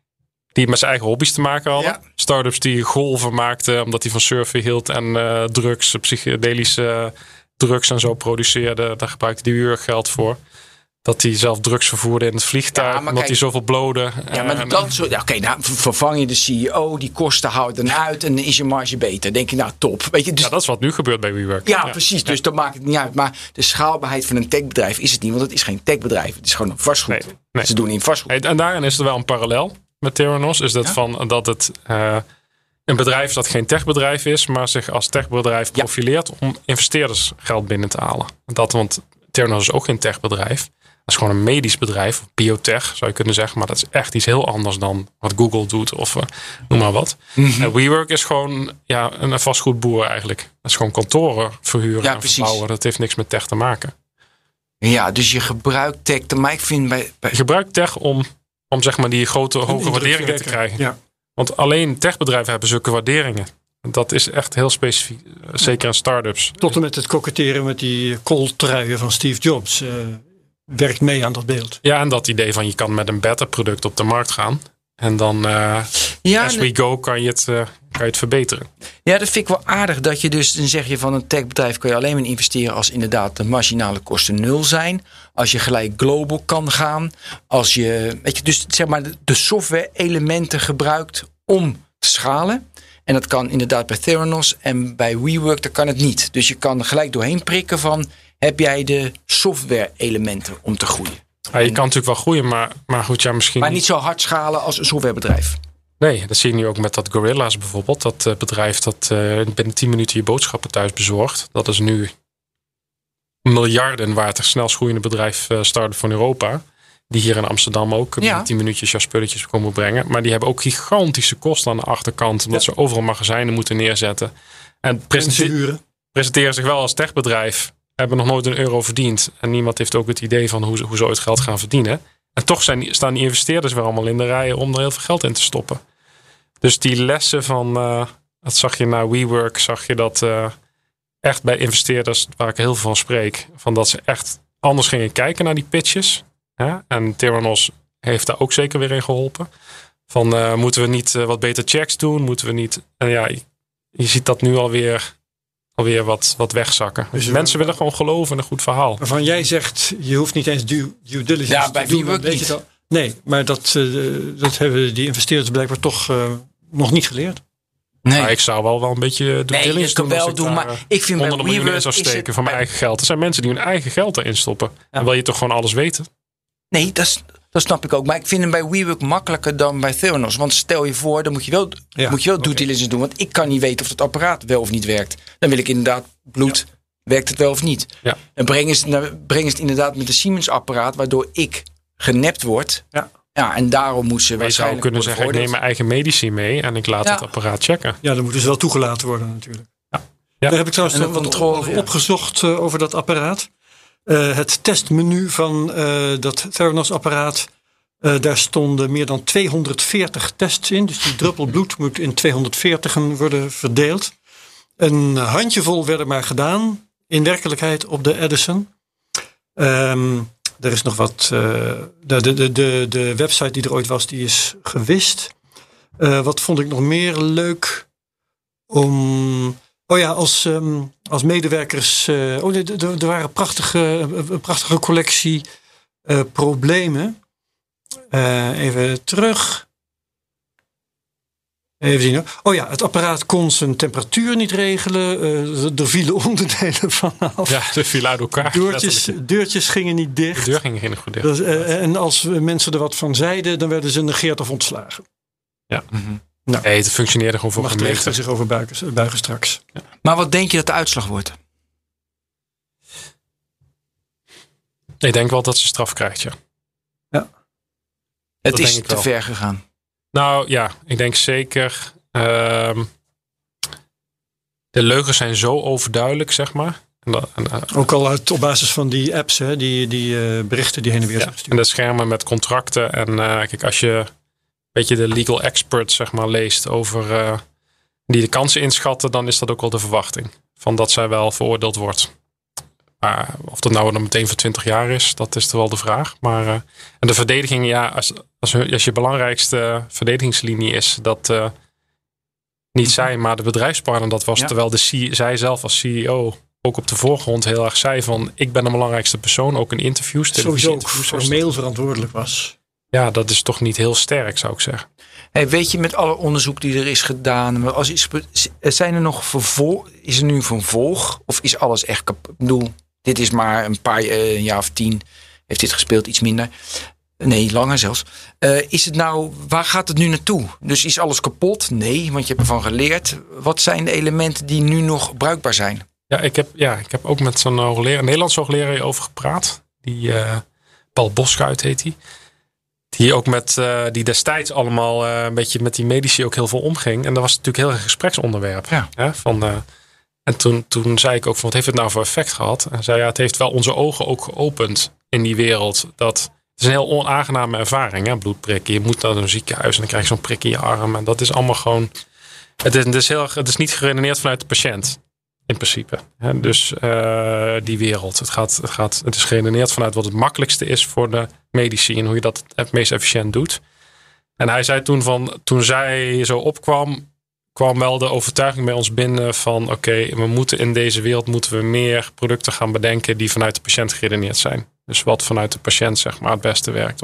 Die met zijn eigen hobby's te maken hadden. Ja. Startups die golven maakten omdat hij van surfen hield en drugs, psychedelische drugs en zo produceerde. Daar gebruikte hij WeWork geld voor. Dat hij zelf drugs vervoerde in het vliegtuig. Omdat hij zoveel blode. Ja, maar dan nou vervang je de CEO, die kosten houdt dan uit en dan is je marge beter. Denk je, nou top. Weet je, dus, ja, dat is wat nu gebeurt bij WeWork. Ja, precies. Dus dat maakt het niet uit. Maar de schaalbaarheid van een techbedrijf is het niet. Want het is geen techbedrijf. Het is gewoon een vastgoed. Nee. Ze doen in vastgoed. En daarin is er wel een parallel met Theranos. Is dat dat het een bedrijf dat geen techbedrijf is, maar zich als techbedrijf profileert om investeerders geld binnen te halen. Want Theranos is ook geen techbedrijf. Dat is gewoon een medisch bedrijf, biotech zou je kunnen zeggen. Maar dat is echt iets heel anders dan wat Google doet of noem maar wat. Mm-hmm. En WeWork is gewoon een vastgoedboer eigenlijk. Dat is gewoon kantoren verhuren en verbouwen. Dat heeft niks met tech te maken. Ja, dus je gebruikt tech. Maar ik vind bij... Je gebruikt tech om zeg maar die grote, hoge waarderingen te krijgen. Ja. Want alleen techbedrijven hebben zulke waarderingen. Dat is echt heel specifiek. Zeker in start-ups. Tot en met het koketteren met die kooltruien van Steve Jobs. Werkt mee aan dat beeld. Ja, en dat idee van je kan met een better product op de markt gaan. En dan as we go kan je het verbeteren. Ja, dat vind ik wel aardig. Dat je dus, dan zeg je van een techbedrijf kan je alleen maar investeren als inderdaad de marginale kosten 0 zijn. Als je gelijk global kan gaan. Als je, weet je, dus zeg maar de software elementen gebruikt om te schalen. En dat kan inderdaad bij Theranos en bij WeWork, dat kan het niet. Dus je kan gelijk doorheen prikken van, heb jij de software elementen om te groeien? Ja, je kan natuurlijk wel groeien, maar goed, ja, misschien... Maar niet zo hard schalen als een softwarebedrijf. Nee, dat zie je nu ook met dat Gorilla's bijvoorbeeld. Dat bedrijf dat binnen 10 minuten je boodschappen thuis bezorgt. Dat is nu miljarden waard. Het snelst groeiende bedrijf start-up van Europa. Die hier in Amsterdam ook binnen 10 minuutjes jouw spulletjes komen brengen. Maar die hebben ook gigantische kosten aan de achterkant. Omdat ze overal magazijnen moeten neerzetten. En presenteren zich wel als techbedrijf. Hebben nog nooit €1 verdiend. En niemand heeft ook het idee van hoe ze ooit geld gaan verdienen. En toch staan die investeerders weer allemaal in de rijen om er heel veel geld in te stoppen. Dus die lessen van, dat zag je na WeWork, zag je dat echt bij investeerders, waar ik heel veel van spreek, van dat ze echt anders gingen kijken naar die pitches. Ja? En Theranos heeft daar ook zeker weer in geholpen. Van moeten we niet wat beter checks doen? Moeten we niet... En ja, je ziet dat nu alweer wat wegzakken. Dus mensen willen gewoon geloven in een goed verhaal. Waarvan jij zegt, je hoeft niet eens due diligence te doen. Ja, bij WeWork niet. Nee, maar dat hebben die investeerders blijkbaar toch nog niet geleerd. Nee. Maar ik zou wel een beetje due diligence doen. Wel doen, maar ik vind onder de miljoen zou steken van mijn eigen geld. Er zijn mensen die hun eigen geld erin stoppen. Ja. Dan wil je toch gewoon alles weten? Nee, dat snap ik ook. Maar ik vind hem bij WeWork makkelijker dan bij Theranos. Want stel je voor, dan moet je wel due diligence doen. Want ik kan niet weten of het apparaat wel of niet werkt. Dan wil ik inderdaad bloed. Ja. Werkt het wel of niet? Ja. En brengen ze het inderdaad met een Siemens apparaat. Waardoor ik genept word. Ja. Ja, en daarom moeten ze waarschijnlijk... Je zou kunnen zeggen, ik neem mijn eigen medici mee. En ik laat het apparaat checken. Ja, dan moeten ze wel toegelaten worden natuurlijk. Ja. Ja. Daar heb ik trouwens nog opgezocht over dat apparaat. Het testmenu van dat Theranos apparaat. Daar stonden meer dan 240 tests in. Dus die druppel bloed moet in 240 worden verdeeld. Een handjevol werden maar gedaan. In werkelijkheid op de Edison. Er is nog wat. De website die er ooit was, die is gewist. Wat vond ik nog meer leuk? Als medewerkers. Er waren een prachtige collectie problemen. Even terug. Even zien. Oh ja, het apparaat kon zijn temperatuur niet regelen. Er vielen onderdelen vanaf. Ja, ze vielen uit elkaar. Deurtjes gingen niet dicht. De deur ging geen goed dicht. En als mensen er wat van zeiden, dan werden ze negeerd of ontslagen. Ja. Nou, nee, het functioneerde gewoon voor gemeenten. Mag de rechter zich over buigen straks. Ja. Maar wat denk je dat de uitslag wordt? Ik denk wel dat ze straf krijgt, ja. Het is te ver gegaan. Nou ja, ik denk zeker. De leugens zijn zo overduidelijk, zeg maar. Ook al op basis van die apps, hè, die berichten die heen en weer zijn gestuurd. En de schermen met contracten. En kijk, als je een beetje de legal experts, zeg maar, leest over die de kansen inschatten, dan is dat ook wel de verwachting. Van dat zij wel veroordeeld wordt. Maar of dat nou dan meteen voor 20 jaar is, dat is toch wel de vraag. Maar en de verdediging, ja, als je belangrijkste verdedigingslinie is, dat niet zij, maar de bedrijfspartner dat was. Ja. Terwijl zij zelf als CEO ook op de voorgrond heel erg zei van, ik ben de belangrijkste persoon, ook in interviews. Sowieso ook formeel verantwoordelijk was. Ja, dat is toch niet heel sterk, zou ik zeggen. Hey, weet je, met alle onderzoek die er is gedaan, zijn er nog is er nu een vervolg? Of is alles echt kapot? Ik bedoel, dit is maar een jaar of 10 heeft dit gespeeld, iets minder. Nee, langer zelfs. Is het nou, waar gaat het nu naartoe? Dus is alles kapot? Nee, want je hebt ervan geleerd. Wat zijn de elementen die nu nog bruikbaar zijn? Ja, ik heb ook met zo'n Nederlandse hoogleraar over gepraat. Paul Boschuit heet hij. Die ook die destijds allemaal een beetje met die medici ook heel veel omging. En dat was natuurlijk heel erg gespreksonderwerp. Ja. En toen zei ik ook van, wat heeft het nou voor effect gehad? En zei, ja, het heeft wel onze ogen ook geopend in die wereld. Het is een heel onaangename ervaring, hè? Bloedprikken. Je moet naar een ziekenhuis en dan krijg je zo'n prik in je arm. En dat is allemaal gewoon... Het is niet geredeneerd vanuit de patiënt. In principe. Dus die wereld. Het is geredeneerd vanuit wat het makkelijkste is voor de medici. En hoe je dat het meest efficiënt doet. En hij zei toen zij zo opkwam, kwam wel de overtuiging bij ons binnen van oké, we moeten in deze wereld meer producten gaan bedenken die vanuit de patiënt geredeneerd zijn. Dus wat vanuit de patiënt zeg maar het beste werkt.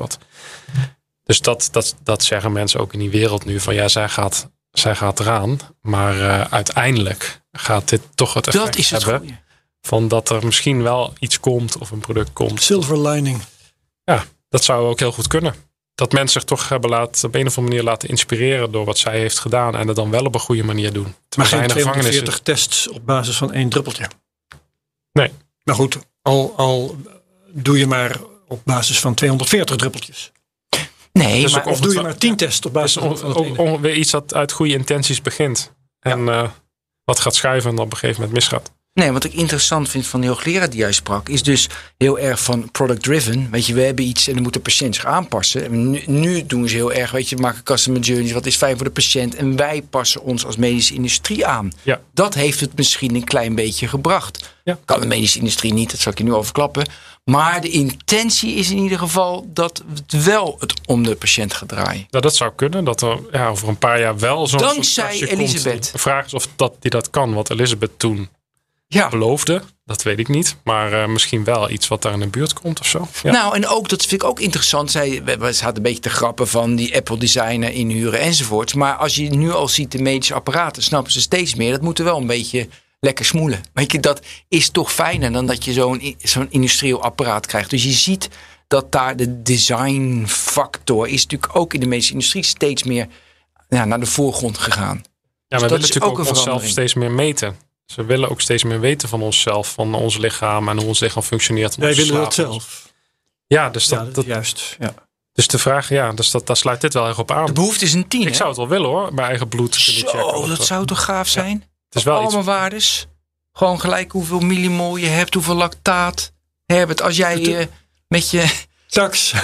Dus dat zeggen mensen ook in die wereld nu van ja, zij gaat eraan. Maar uiteindelijk gaat dit toch het effect hebben van dat er misschien wel iets komt of een product komt. Silver lining. Ja, dat zou ook heel goed kunnen. Dat mensen zich toch hebben op een of andere manier laten inspireren door wat zij heeft gedaan en het dan wel op een goede manier doen. Maar geen 240 tests op basis van 1 druppeltje. Nee. Maar goed, al doe je maar op basis van 240 druppeltjes. Nee, dus of doe je maar 10 tests op basis van weer iets dat uit goede intenties begint. En wat gaat schuiven en op een gegeven moment misgaat. Nee, wat ik interessant vind van de hoogleraar die jij sprak, is dus heel erg van product-driven. Weet je, we hebben iets en dan moet de patiënt zich aanpassen. En nu doen ze heel erg, weet je, we maken customer journeys, wat is fijn voor de patiënt. En wij passen ons als medische industrie aan. Ja. Dat heeft het misschien een klein beetje gebracht. Ja. Kan de medische industrie niet, dat zal ik je nu al verklappen. Maar de intentie is in ieder geval dat het wel om de patiënt gaat draaien. Nou, dat zou kunnen, dat er over een paar jaar wel zo'n dankzij Elisabeth. Komt. De vraag is of die dat kan, wat Elisabeth toen beloofde. Dat weet ik niet. Maar misschien wel iets wat daar in de buurt komt of zo. Ja. Nou, en ook, dat vind ik ook interessant. We zaten een beetje te grappen van die Apple designer inhuren enzovoort. Maar als je nu al ziet de medische apparaten, snappen ze steeds meer. Dat moet er wel een beetje lekker smoelen. Weet je, dat is toch fijner dan dat je zo'n industrieel apparaat krijgt. Dus je ziet dat daar de designfactor is natuurlijk ook in de medische industrie steeds meer naar de voorgrond gegaan. Ja, maar we willen natuurlijk ook onszelf steeds meer meten. Dus we willen ook steeds meer weten van onszelf, van ons lichaam en hoe ons lichaam functioneert. Wij willen dat zelf. Ja, dus dat juist. Ja. Dus de vraag, daar sluit dit wel erg op aan. De behoefte is een 10. Ik zou het wel willen hoor, mijn eigen bloed kunnen checken. Dat zou toch gaaf zijn? Ja. Het is wel allemaal waardes. Gewoon gelijk hoeveel millimol je hebt, hoeveel lactaat. Herbert, als jij met je tax.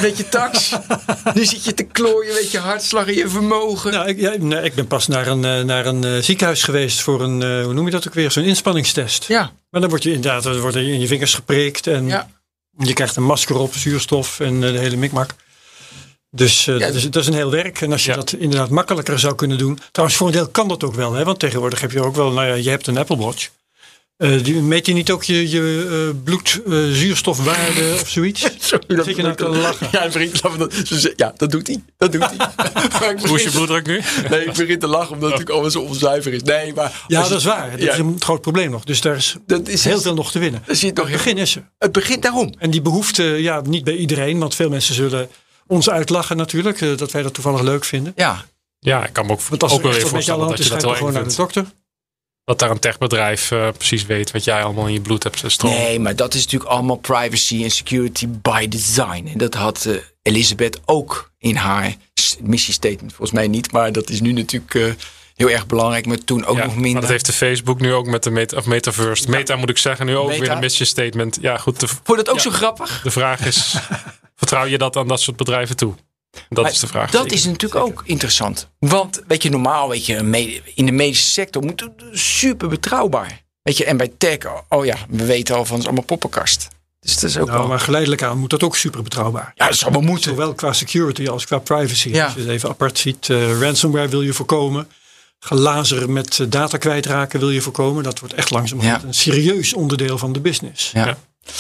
Nu zit je te klooien, weet je hartslag en je vermogen. Nou, ik ben pas naar een ziekenhuis geweest voor een, hoe noem je dat ook weer, zo'n inspanningstest. Ja. Maar dan word je inderdaad in je vingers geprikt en je krijgt een masker op, zuurstof en de hele mikmak. Dus dat is een heel werk. En als je dat inderdaad makkelijker zou kunnen doen. Trouwens, voor een deel kan dat ook wel. Hè? Want tegenwoordig heb je ook wel, je hebt een Apple Watch. Meet je niet ook je bloedzuurstofwaarde of zoiets? Sorry, Zit je nou te lachen? Ja, een vriend, dat doet hij. Hoe is je bloeddruk nu? Nee, ik begin te lachen omdat het natuurlijk allemaal zo onzuiver is. Nee, maar Ja, dat is waar. Dat is een groot probleem nog. Dus daar is heel veel nog te winnen. Het begin is er. Het begint daarom. En die behoefte, niet bij iedereen. Want veel mensen zullen ons uitlachen natuurlijk. Dat wij dat toevallig leuk vinden. Ja, ik kan me Want als ook wel er even echt een beetje aan de voorstellen hand dat is, je ga dat je wel gewoon eng naar de vindt. dokter. Dat daar een techbedrijf precies weet wat jij allemaal in je bloed hebt stromen. Nee, maar dat is natuurlijk allemaal privacy en security by design. En dat had Elizabeth ook in haar missiestatement. Volgens mij niet, maar dat is nu natuurlijk heel erg belangrijk. Maar toen ook nog minder. Maar dat heeft de Facebook nu ook met de Metaverse. Meta moet ik zeggen, nu ook weer een mission statement. Ja, goed. Vond je dat ook zo grappig? De vraag is, vertrouw je dat aan dat soort bedrijven toe? Dat is de vraag. Dat is natuurlijk ook interessant. Want normaal, in de medische sector moet het super betrouwbaar. En bij tech, we weten al van het is allemaal poppenkast. Dus dat is ook wel. Maar geleidelijk aan moet dat ook super betrouwbaar. Ja, dat zou wel moeten. Zowel qua security als qua privacy. Ja. Als je het even apart ziet, ransomware wil je voorkomen. Gelazer met data kwijtraken wil je voorkomen. Dat wordt echt langzamerhand een serieus onderdeel van de business. Ja.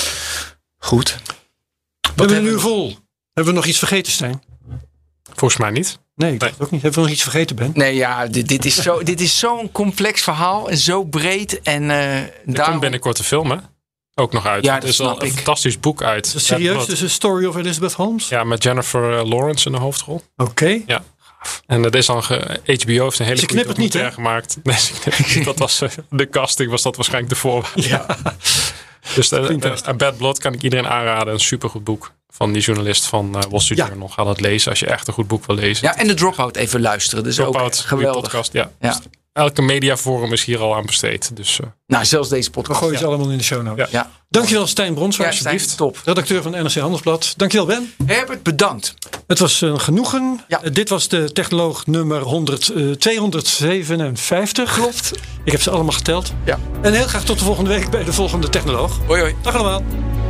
Goed. We hebben een uur vol. Hebben we nog iets vergeten, Stijn? Volgens mij niet. Nee, ik dacht ook niet. Hebben we nog iets vergeten, Ben? Nee, ja, dit is zo'n complex verhaal en zo breed. En Er komt binnenkort een film, hè? Ook nog uit. Ja, er is al een fantastisch boek uit. Is dat serieus? Dus een Story of Elizabeth Holmes? Ja, met Jennifer Lawrence in de hoofdrol. Oké. Ja. En dat is dan HBO heeft een hele goede documentaire hè? gemaakt. Nee, ze knippert niet. Dat was de casting, was dat waarschijnlijk de voorwaarde. Ja. Dus A Bad Blood kan ik iedereen aanraden. Een supergoed boek van die journalist van Wall Street Journal. Ga dat lezen als je echt een goed boek wil lezen. Ja, en de Dropout even luisteren. Dus ook geweldig. Podcast, ja. Elke mediaforum is hier al aan besteed. Dus, zelfs deze podcast. We gooien ze allemaal in de show notes. Ja. Dankjewel Stijn Bronswaard. Ja, Stijn, top. Redacteur van NRC Handelsblad. Dankjewel Ben. Herbert, bedankt. Het was een genoegen. Ja. Dit was de Technoloog nummer 257. Klopt. Ik heb ze allemaal geteld. Ja. En heel graag tot de volgende week bij de volgende Technoloog. Hoi hoi. Dag allemaal.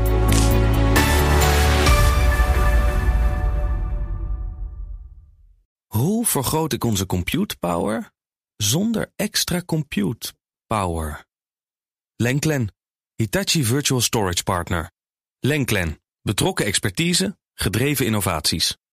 Hoe vergroot ik onze compute power zonder extra compute power? Lenklen, Hitachi Virtual Storage Partner. Lenklen, betrokken expertise, gedreven innovaties.